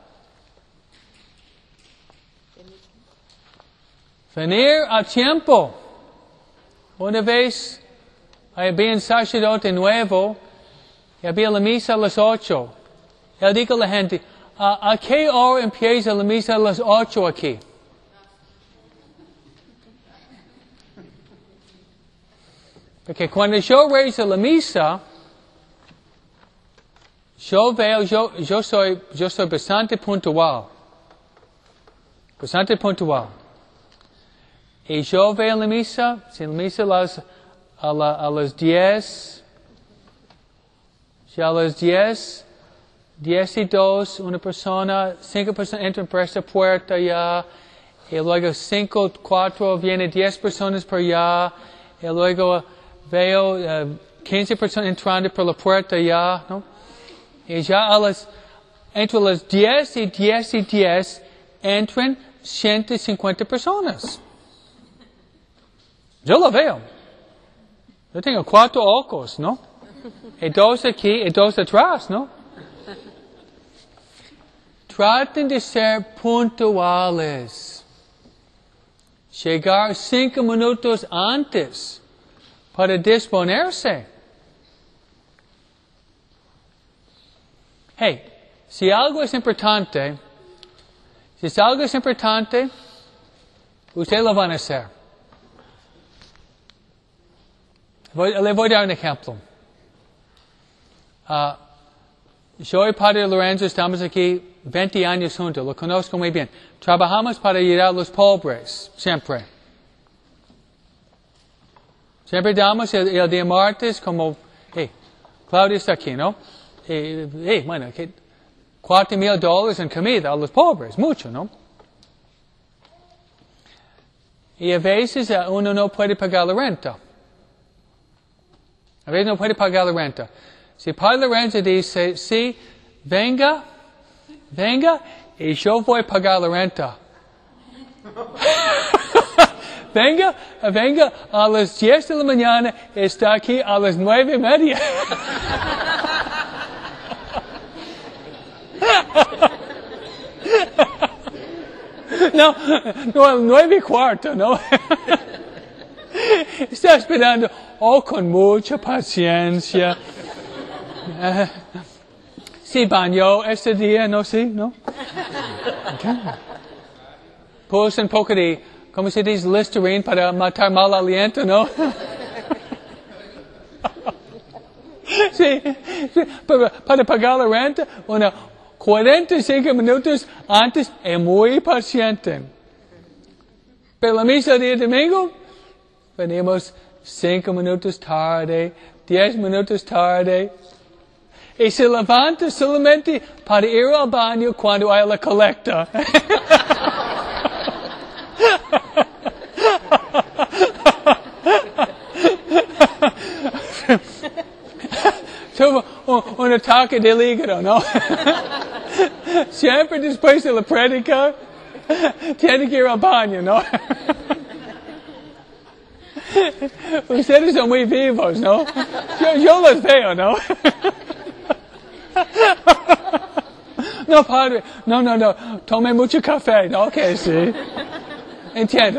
Venir a tiempo. Una vez había un sacerdote nuevo y había la misa a las 8. Él dijo a la gente, ¿A qué hora empieza la misa? A las 8 aquí. Porque cuando yo rezo la misa, yo veo, yo soy bastante puntual. Bastante puntual. Y yo veo la misa, si la misa a las 10, ya a las 10 y 2, una persona, 5 personas entran por esta puerta ya, y luego 5, 4, vienen 10 personas por allá, y luego veo 15 personas entrando por la puerta ya, ¿no? Y ya entre las 10 y 10 y 10, entran 150 personas. Yo lo veo. Yo tengo 4 ojos, ¿no? Y 2 aquí y 2 atrás, ¿no? Traten de ser puntuales. Llegar 5 minutos antes para disponerse. Hey, si algo es importante, ustedes lo van a hacer. Le voy a dar un ejemplo. Yo y Padre Lorenzo estamos aquí 20 años juntos, lo conozco muy bien. Trabajamos para ayudar a los pobres, siempre. Siempre damos el día martes como, Claudia está aquí, ¿no? Bueno, $4,000 en comida a los pobres, mucho, ¿no? Y a veces uno no puede pagar la renta. A veces no puede pagar la renta. Si Padre Lorenzo dice, sí, venga, y yo voy a pagar la renta. venga, a las 10 de la mañana, está aquí a las 9:30. No, a las 9:15, ¿no? Está esperando, con mucha paciencia. Sí, baño este día, ¿no? Sí, ¿no? Okay. Puse un poco de, ¿cómo se dice? Listerine para matar mal aliento, ¿no? Sí, para pagar la renta, 45 minutos antes es muy paciente. Pero la misa de domingo, venimos 5 minutos tarde, 10 minutos tarde. Y se levanta solamente para ir al baño cuando hay la colecta. Tuvo un ataque del hígado, ¿no? Siempre después de la prédica, tiene que ir al baño, ¿no? Ustedes son muy vivos, ¿no? Yo los veo, ¿no? No, padre, no, tome mucho café, ¿no? Ok, sí. Entiendo.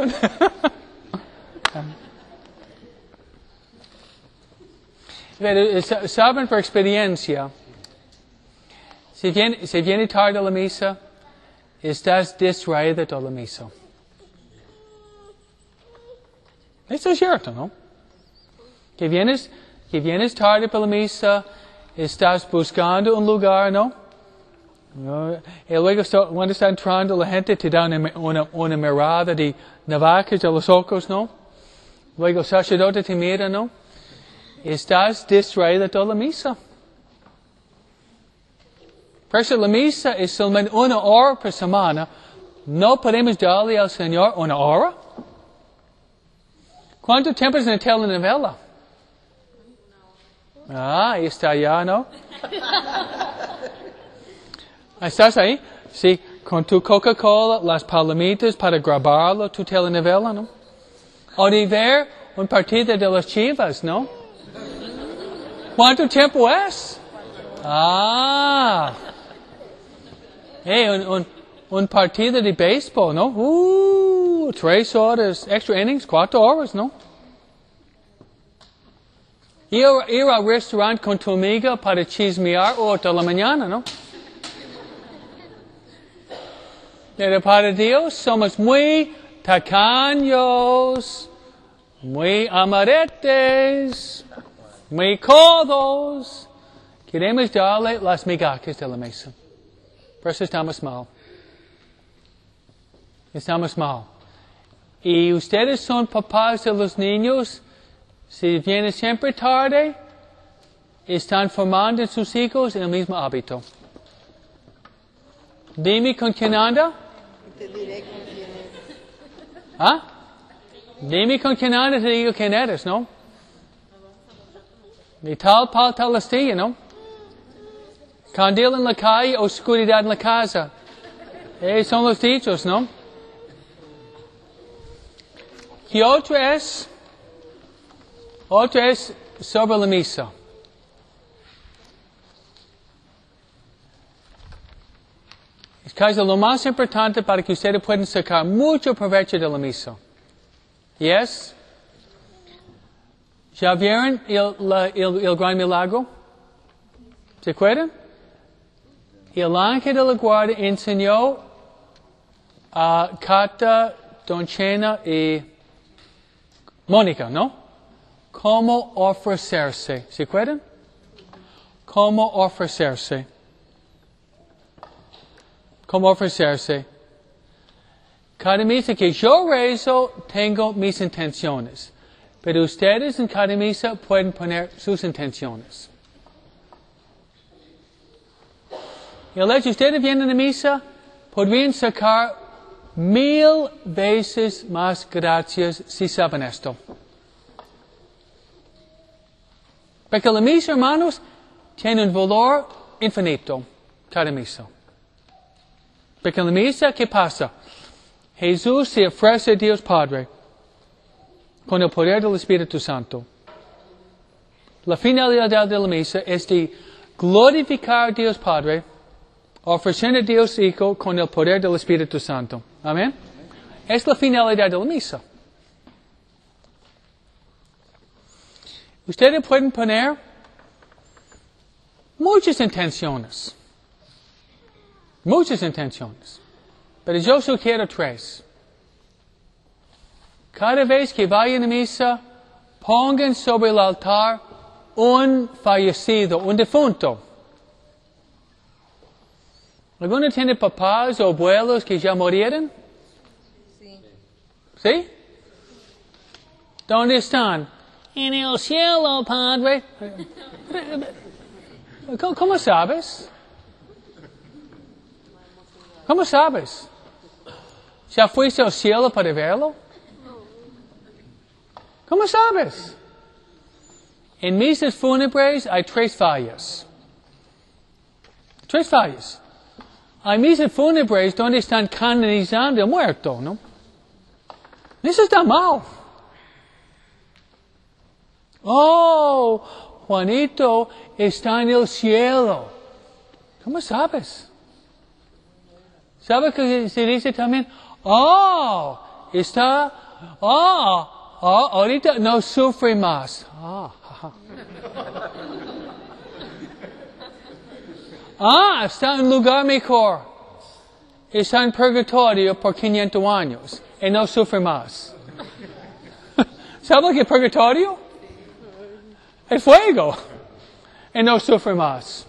Pero, saben por experiencia, si viene tarde a la misa, estás distraído de la misa. Eso es cierto, ¿no? Que vienes tarde para la misa, estás buscando un lugar, ¿no? Y luego cuando está entrando la gente te da una mirada de navajas de los ojos, ¿no? Luego el sacerdote te mira, ¿no? Estás distraído de toda la misa. Por eso la misa es solamente 1 hora por semana. No podemos darle al Señor 1 hora. ¿Cuánto tiempo es una telenovela? Ahí está ya, ¿no? ¿Estás ahí? Sí, con tu Coca-Cola, las palomitas para grabarlo, tu telenovela, ¿no? O de ver un partido de las Chivas, ¿no? ¿Cuánto tiempo es? Un partido de béisbol, ¿no? 3 horas, extra innings, 4 horas, ¿no? Ir al restaurante con tu amiga para chismear 8 de la mañana, ¿no? Pero para Dios somos muy tacaños, muy amaretes, muy codos. Queremos darle las migajas de la mesa. Por eso estamos mal. Estamos mal. Y ustedes son papás de los niños. Si vienen siempre tarde, están formando en sus hijos el mismo hábito. Dime con quién anda. Te diré con quién es. ¿Ah? Dime con quién anda, te digo quién eres, ¿no? Y tal pal tal astilla, ¿no? Candil en la calle, oscuridad en la casa. Son los dichos, ¿no? ¿Qué otro es? Otro es sobre la misa. Es casi lo más importante para que ustedes puedan sacar mucho provecho de la misa. ¿Yes? ¿Ya vieron el gran milagro? ¿Se acuerdan? El ángel de la guardia enseñó a Cata, Don Chena y Mónica, ¿no? Cómo ofrecerse. ¿Se acuerdan? Cómo ofrecerse. Cómo ofrecerse. Cada misa que yo rezo, tengo mis intenciones. Pero ustedes en cada misa pueden poner sus intenciones. Y el hecho, ustedes vienen a misa, podrían sacar 1000 veces más gracias si saben esto. Porque la misa, hermanos, tiene un valor infinito, cada misa. Porque en la misa, ¿qué pasa? Jesús se ofrece a Dios Padre con el poder del Espíritu Santo. La finalidad de la misa es de glorificar a Dios Padre, ofreciendo a Dios Hijo con el poder del Espíritu Santo. Amén. Es la finalidad de la misa. Ustedes pueden poner muchas intenciones. Muchas intenciones. Pero yo sugiero 3. Cada vez que vayan a misa, pongan sobre el altar un fallecido, un difunto. ¿Alguno tiene papás o abuelos que ya murieron? Sí. ¿Sí? ¿Dónde están? En el cielo, Padre. ¿Cómo sabes? ¿Cómo sabes? ¿Ya fuiste al cielo para verlo? ¿Cómo sabes? En misas fúnebres hay 3 fallas. 3 fallas. Hay misas fúnebres donde están canonizando el muerto, ¿no? Eso está mal. Oh, Juanito está en el cielo. ¿Cómo sabes? ¿Sabes que se dice también? Ahorita no sufre más. Está en un lugar mejor. Está en purgatorio por 500 años y no sufre más. ¿Sabes qué es purgatorio? El fuego. Y no sufre más.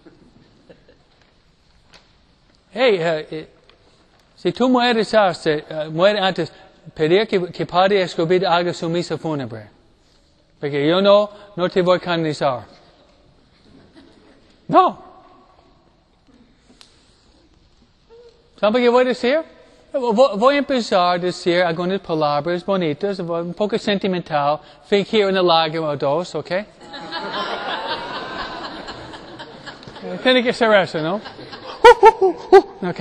Hey, si tú mueres antes, pedir que Padre Escobedo haga su misa fúnebre. Porque yo no te voy a canonizar. No. ¿Sabes qué voy a decir? Voy a empezar a decir algunas palabras bonitas, un poco sentimental, fingir una lágrima o 2, ¿ok? Tiene que ser eso, ¿no? Ok.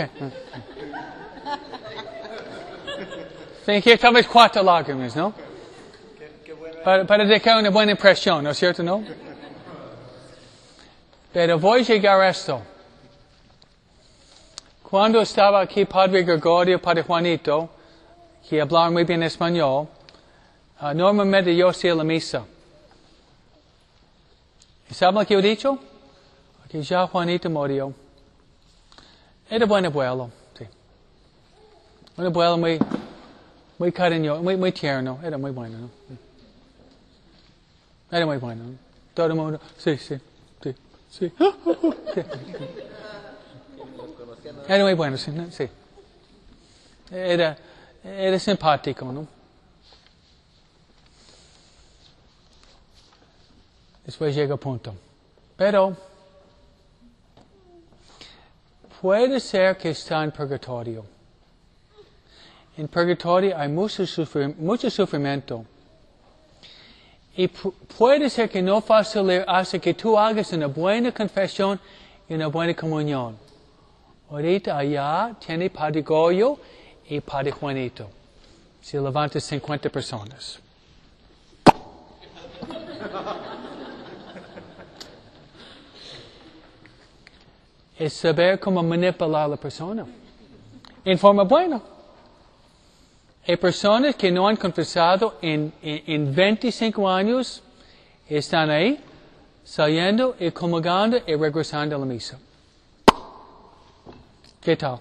Fingir tal vez 4 lágrimas, ¿no? Para dejar una buena impresión, ¿no es cierto, no? Pero voy a llegar a esto. Cuando estaba aquí Padre Gregorio, Padre Juanito, que hablaba muy bien español, normalmente yo hacía la misa. ¿Y saben lo que he dicho? Que ya Juanito murió. Era buen abuelo, sí. Una abuela muy cariñoso, muy tierno. Era muy bueno, ¿no? Era muy bueno, ¿no? Todo el mundo, sí. Sí. Era muy bueno, sí. ¿No? Sí. Era simpático, ¿no? Después llega el punto. Pero puede ser que está en purgatorio. En purgatorio hay mucho sufrimiento. Y puede ser que no va a salir hasta que tú hagas una buena confesión y una buena comunión. Ahorita allá tiene Padre Goyo y Padre Juanito. Se levanta 50 personas. Es saber cómo manipular a la persona. En forma buena. Hay personas que no han confesado en 25 años, están ahí, saliendo y comulgando y regresando a la misa. ¿Qué tal?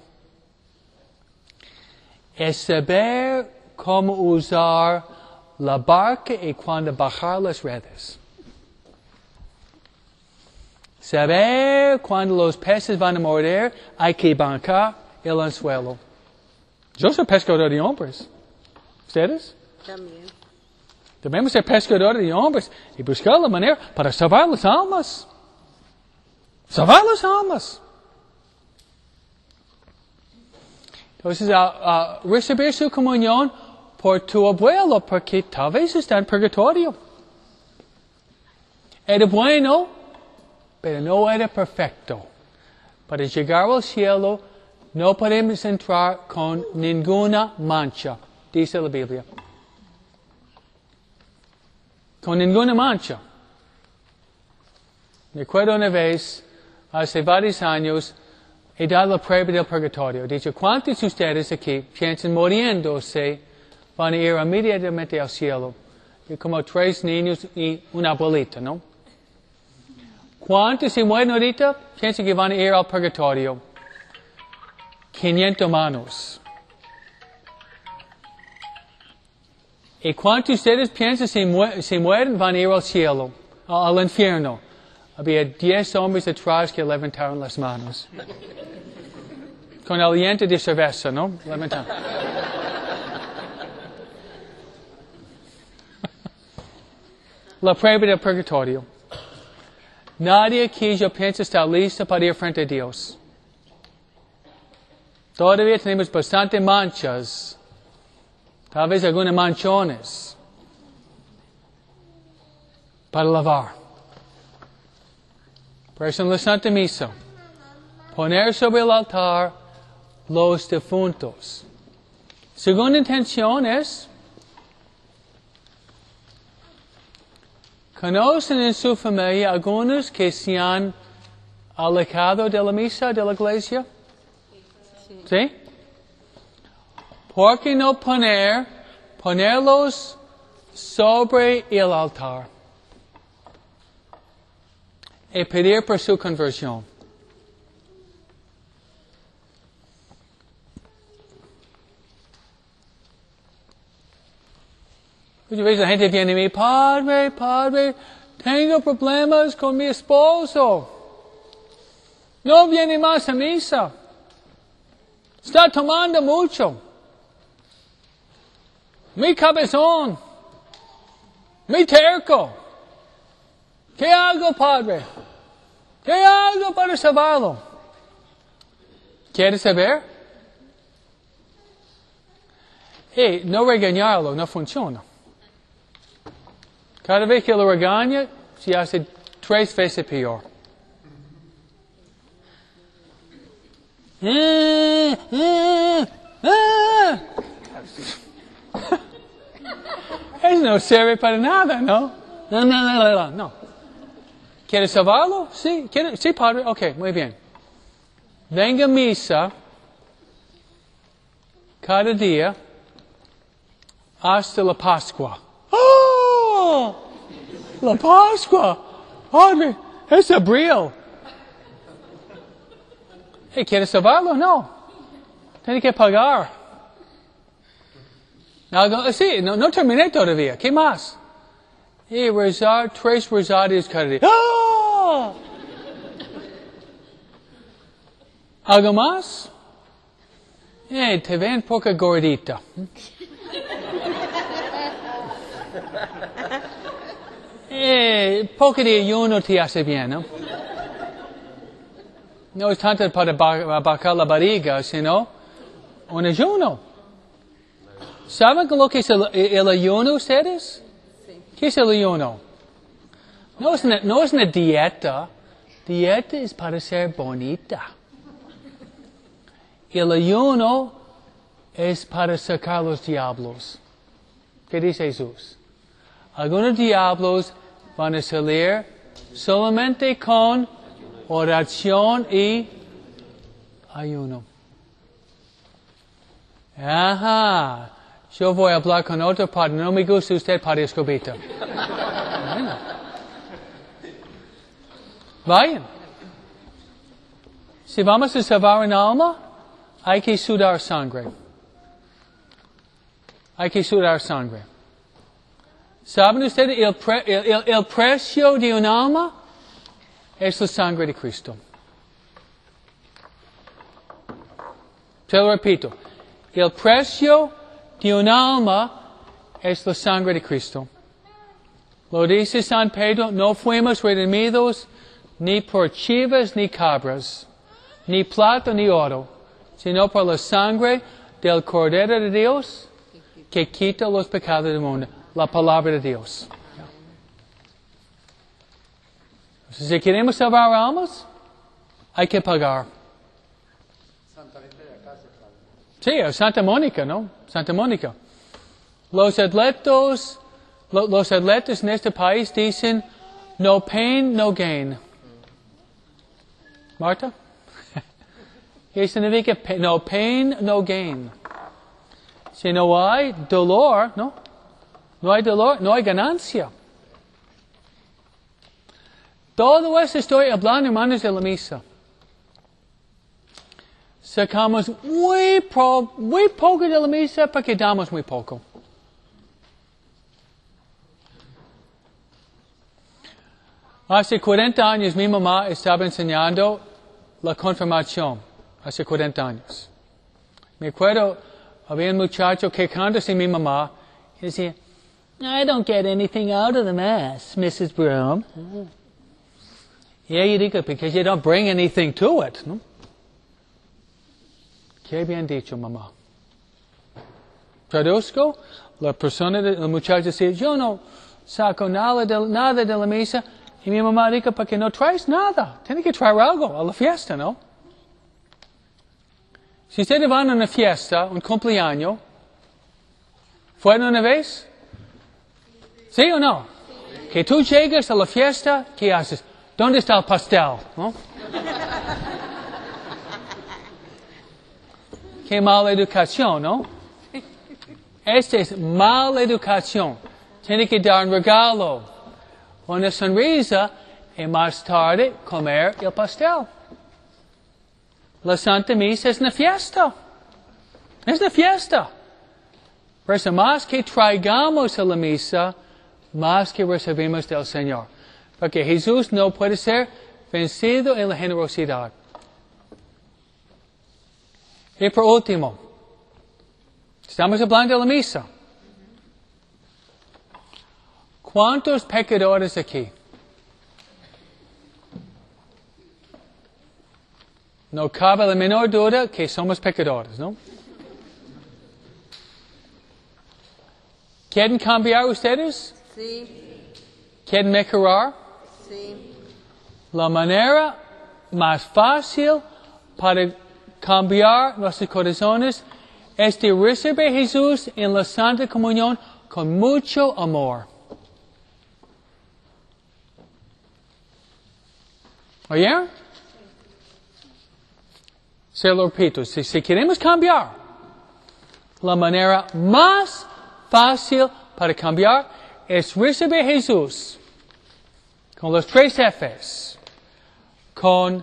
Es saber cómo usar la barca y cuándo bajar las redes. Saber cuando los peces van a morder, hay que bancar el anzuelo. Yo soy pescador de hombres. ¿Ustedes? También. Debemos ser pescadores de hombres y buscar la manera para salvar las almas. Salvar las almas. Entonces, recibir su comunión por tu abuelo, porque tal vez está en purgatorio. Era bueno, pero no era perfecto. Para llegar al cielo, no podemos entrar con ninguna mancha, dice la Biblia. Con ninguna mancha. Recuerdo una vez, hace varios años, he dado la prueba del purgatorio. Dice, ¿cuántos de ustedes aquí piensan muriéndose van a ir inmediatamente al cielo? Y como 3 niños y una abuelita, ¿no? ¿Cuántos se mueren ahorita piensan que van a ir al purgatorio? 500 manos. ¿Y cuántos de ustedes piensan si mueren van a ir al cielo, al infierno? Había 10 hombres atrás que levantaron las manos. Con aliento de cerveza, ¿no? Levantaron. La prueba del purgatorio. Nadie aquí yo pienso está listo para ir frente a Dios. Todavía tenemos bastante manchas. Tal vez algunas manchones. Para lavar. Por eso en la Santa Misa, poner sobre el altar los difuntos. Segunda intención es, ¿conocen en su familia algunos que se han alejado de la misa, de la iglesia? ¿Sí? ¿Por qué no ponerlos sobre el altar? Y pedir por su conversión. Muchas veces la gente viene a mí, Padre, tengo problemas con mi esposo. No viene más a misa. Está tomando mucho. Mi cabezón. Mi terco. ¿Qué hago, Padre? ¿Qué hago para salvarlo? ¿Quieres saber? No regañarlo no funciona. Cada vez que lo regaña, se hace 3 veces peor. Eso no sirve para nada, ¿no? No. ¿Quieres salvarlo? Sí. Sí, Padre. Ok, muy bien. Venga a misa cada día hasta la Pascua. ¡Oh! La Pascua. Padre, es abril. ¿Quieres salvarlo? No. Tiene que pagar. Sí, no terminé todavía. ¿Qué más? Y rezar 3 rosarios cada día. ¡Ah! ¿Algo más? Te ven poca gordita. Poco de ayuno te hace bien, ¿no? No es tanto para bajar la barriga, sino un ayuno. ¿Saben lo que es el ayuno ustedes? Sí. ¿Qué es el ayuno? No es una dieta. Dieta es para ser bonita. El ayuno es para sacar los diablos. ¿Qué dice Jesús? Algunos diablos van a salir solamente con oración y ayuno. Ajá. Yo voy a hablar con otro padre. No me gusta usted, Padre Escobita. Bueno. Vayan. Si vamos a salvar un alma, hay que sudar sangre. Hay que sudar sangre. ¿Saben ustedes el precio de un alma? Es la sangre de Cristo. Te lo repito. El precio de un alma es la sangre de Cristo. Lo dice San Pedro, no fuimos redimidos ni por chivas ni cabras, ni plata ni oro, sino por la sangre del Cordero de Dios que quita los pecados del mundo. La palabra de Dios. Si queremos salvar almas, hay que pagar. Sí, Santa Mónica, ¿no? Santa Mónica. Los atletas en este país dicen, no pain, no gain. Marta? ¿Qué significa no pain, no gain? Si no hay dolor, ¿no? No hay dolor, no hay ganancia. Todo eso estoy hablando, hermanos, de la misa. Sacamos muy poco de la misa porque damos muy poco. Hace 40 años mi mamá estaba enseñando la confirmación. Hace 40 años. Me acuerdo, había un muchacho quejándose de mi mamá y decía, I don't get anything out of the Mass, Mrs. Broom. Y ella dijo, because you don't bring anything to it, ¿no? Qué bien dicho, mamá. Traduzco, el muchacho decía, yo no saco nada de la misa. Y mi mamá dijo, porque no traes nada. Tienes que traer algo a la fiesta, ¿no? Si ustedes van a una fiesta, un cumpleaños, ¿fueron una vez? ¿Sí o no? Sí. Que tú llegas a la fiesta, ¿qué haces? ¿Dónde está el pastel? ¿No? Qué mala educación, ¿no? Esta es mala educación. Tiene que dar un regalo, una sonrisa y más tarde comer el pastel. La Santa Misa es una fiesta. Es una fiesta. Por eso más que traigamos a la misa, más que recibimos del Señor. Porque Jesús no puede ser vencido en la generosidad. Y por último, estamos hablando de la misa. ¿Cuántos pecadores aquí? No cabe la menor duda que somos pecadores, ¿no? ¿Quieren cambiar ustedes? Sí. ¿Quieren mejorar? Sí. La manera más fácil para cambiar nuestros corazones es de recibir a Jesús en la Santa Comunión con mucho amor. ¿Oyeron? Se lo repito, si queremos cambiar, la manera más fácil para cambiar es recibir a Jesús con los 3 Fs, con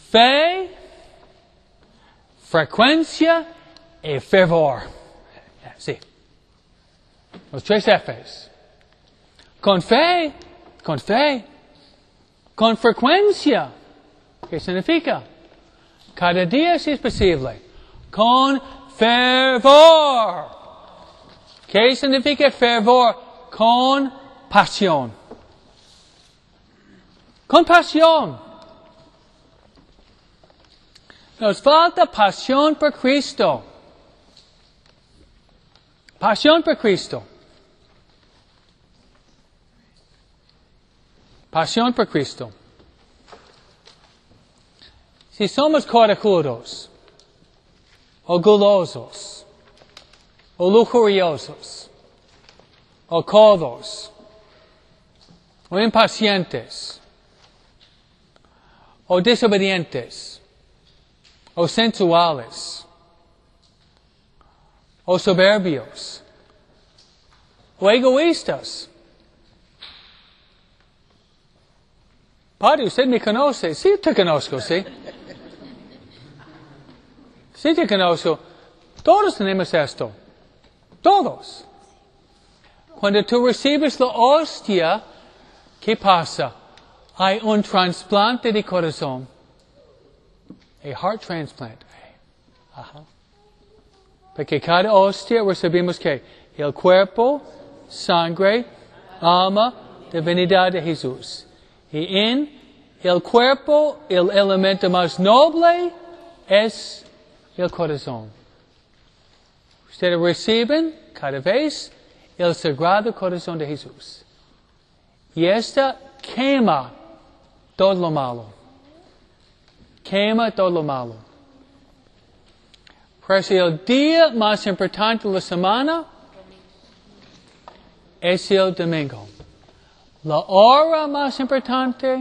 fe, frecuencia y fervor. sí. Los 3 Fs. Con fe, con frecuencia. ¿Qué significa? Cada día si es posible. Con fervor. ¿Qué significa fervor? Con pasión. Con pasión. Nos falta pasión por Cristo. Pasión por Cristo. Pasión por Cristo. Si somos corajudos, o gulosos, o lujuriosos, o codos, o impacientes, o desobedientes, o sensuales, o soberbios, o egoístas. Padre, usted me conoce. Sí, te conozco, sí. Sí, te conozco. Todos tenemos esto. Todos. Cuando tú recibes la hostia, ¿qué pasa? Hay un trasplante de corazón. A heart transplant. Ajá. Porque cada hostia recibimos ¿qué? El cuerpo, sangre, alma, divinidad de Jesús. Y en el cuerpo, el elemento más noble es el corazón. Ustedes reciben cada vez el sagrado corazón de Jesús. Y esta quema todo lo malo. Quema todo lo malo. Por eso el día más importante de la semana es el domingo. La hora más importante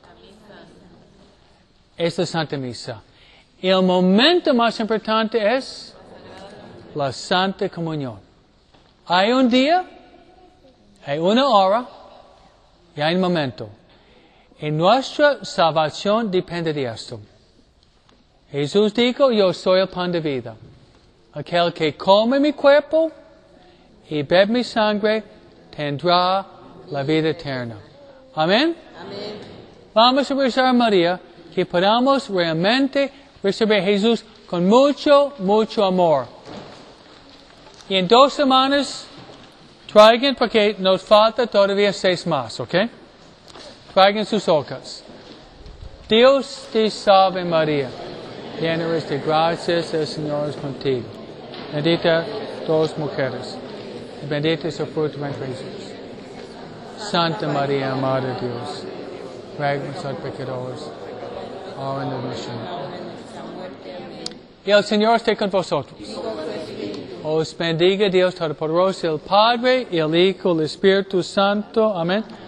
es la Santa Misa. El momento más importante es la Santa Comunión. Hay un día, hay una hora y hay un momento. Y nuestra salvación depende de esto. Jesús dijo, yo soy el pan de vida. Aquel que come mi cuerpo y bebe mi sangre tendrá la vida eterna. Amén. Amén. Vamos a rezar a María que podamos realmente recibir a Jesús con mucho, mucho amor. Y en 2 semanas traigan porque nos falta todavía 6 más, ¿ok? Traigan sus hojas. Dios te salve María, llena eres de gracias, el Señor es contigo. Bendita todas mujeres, y bendito es el fruto de tu vientre Jesús. Santa María, Madre de Dios, ruega por nosotros pecadores, ahora en la misión. Y el Señor esté con vosotros. Os bendiga Dios Todopoderoso, el Padre, y el Hijo, el Espíritu Santo. Amén.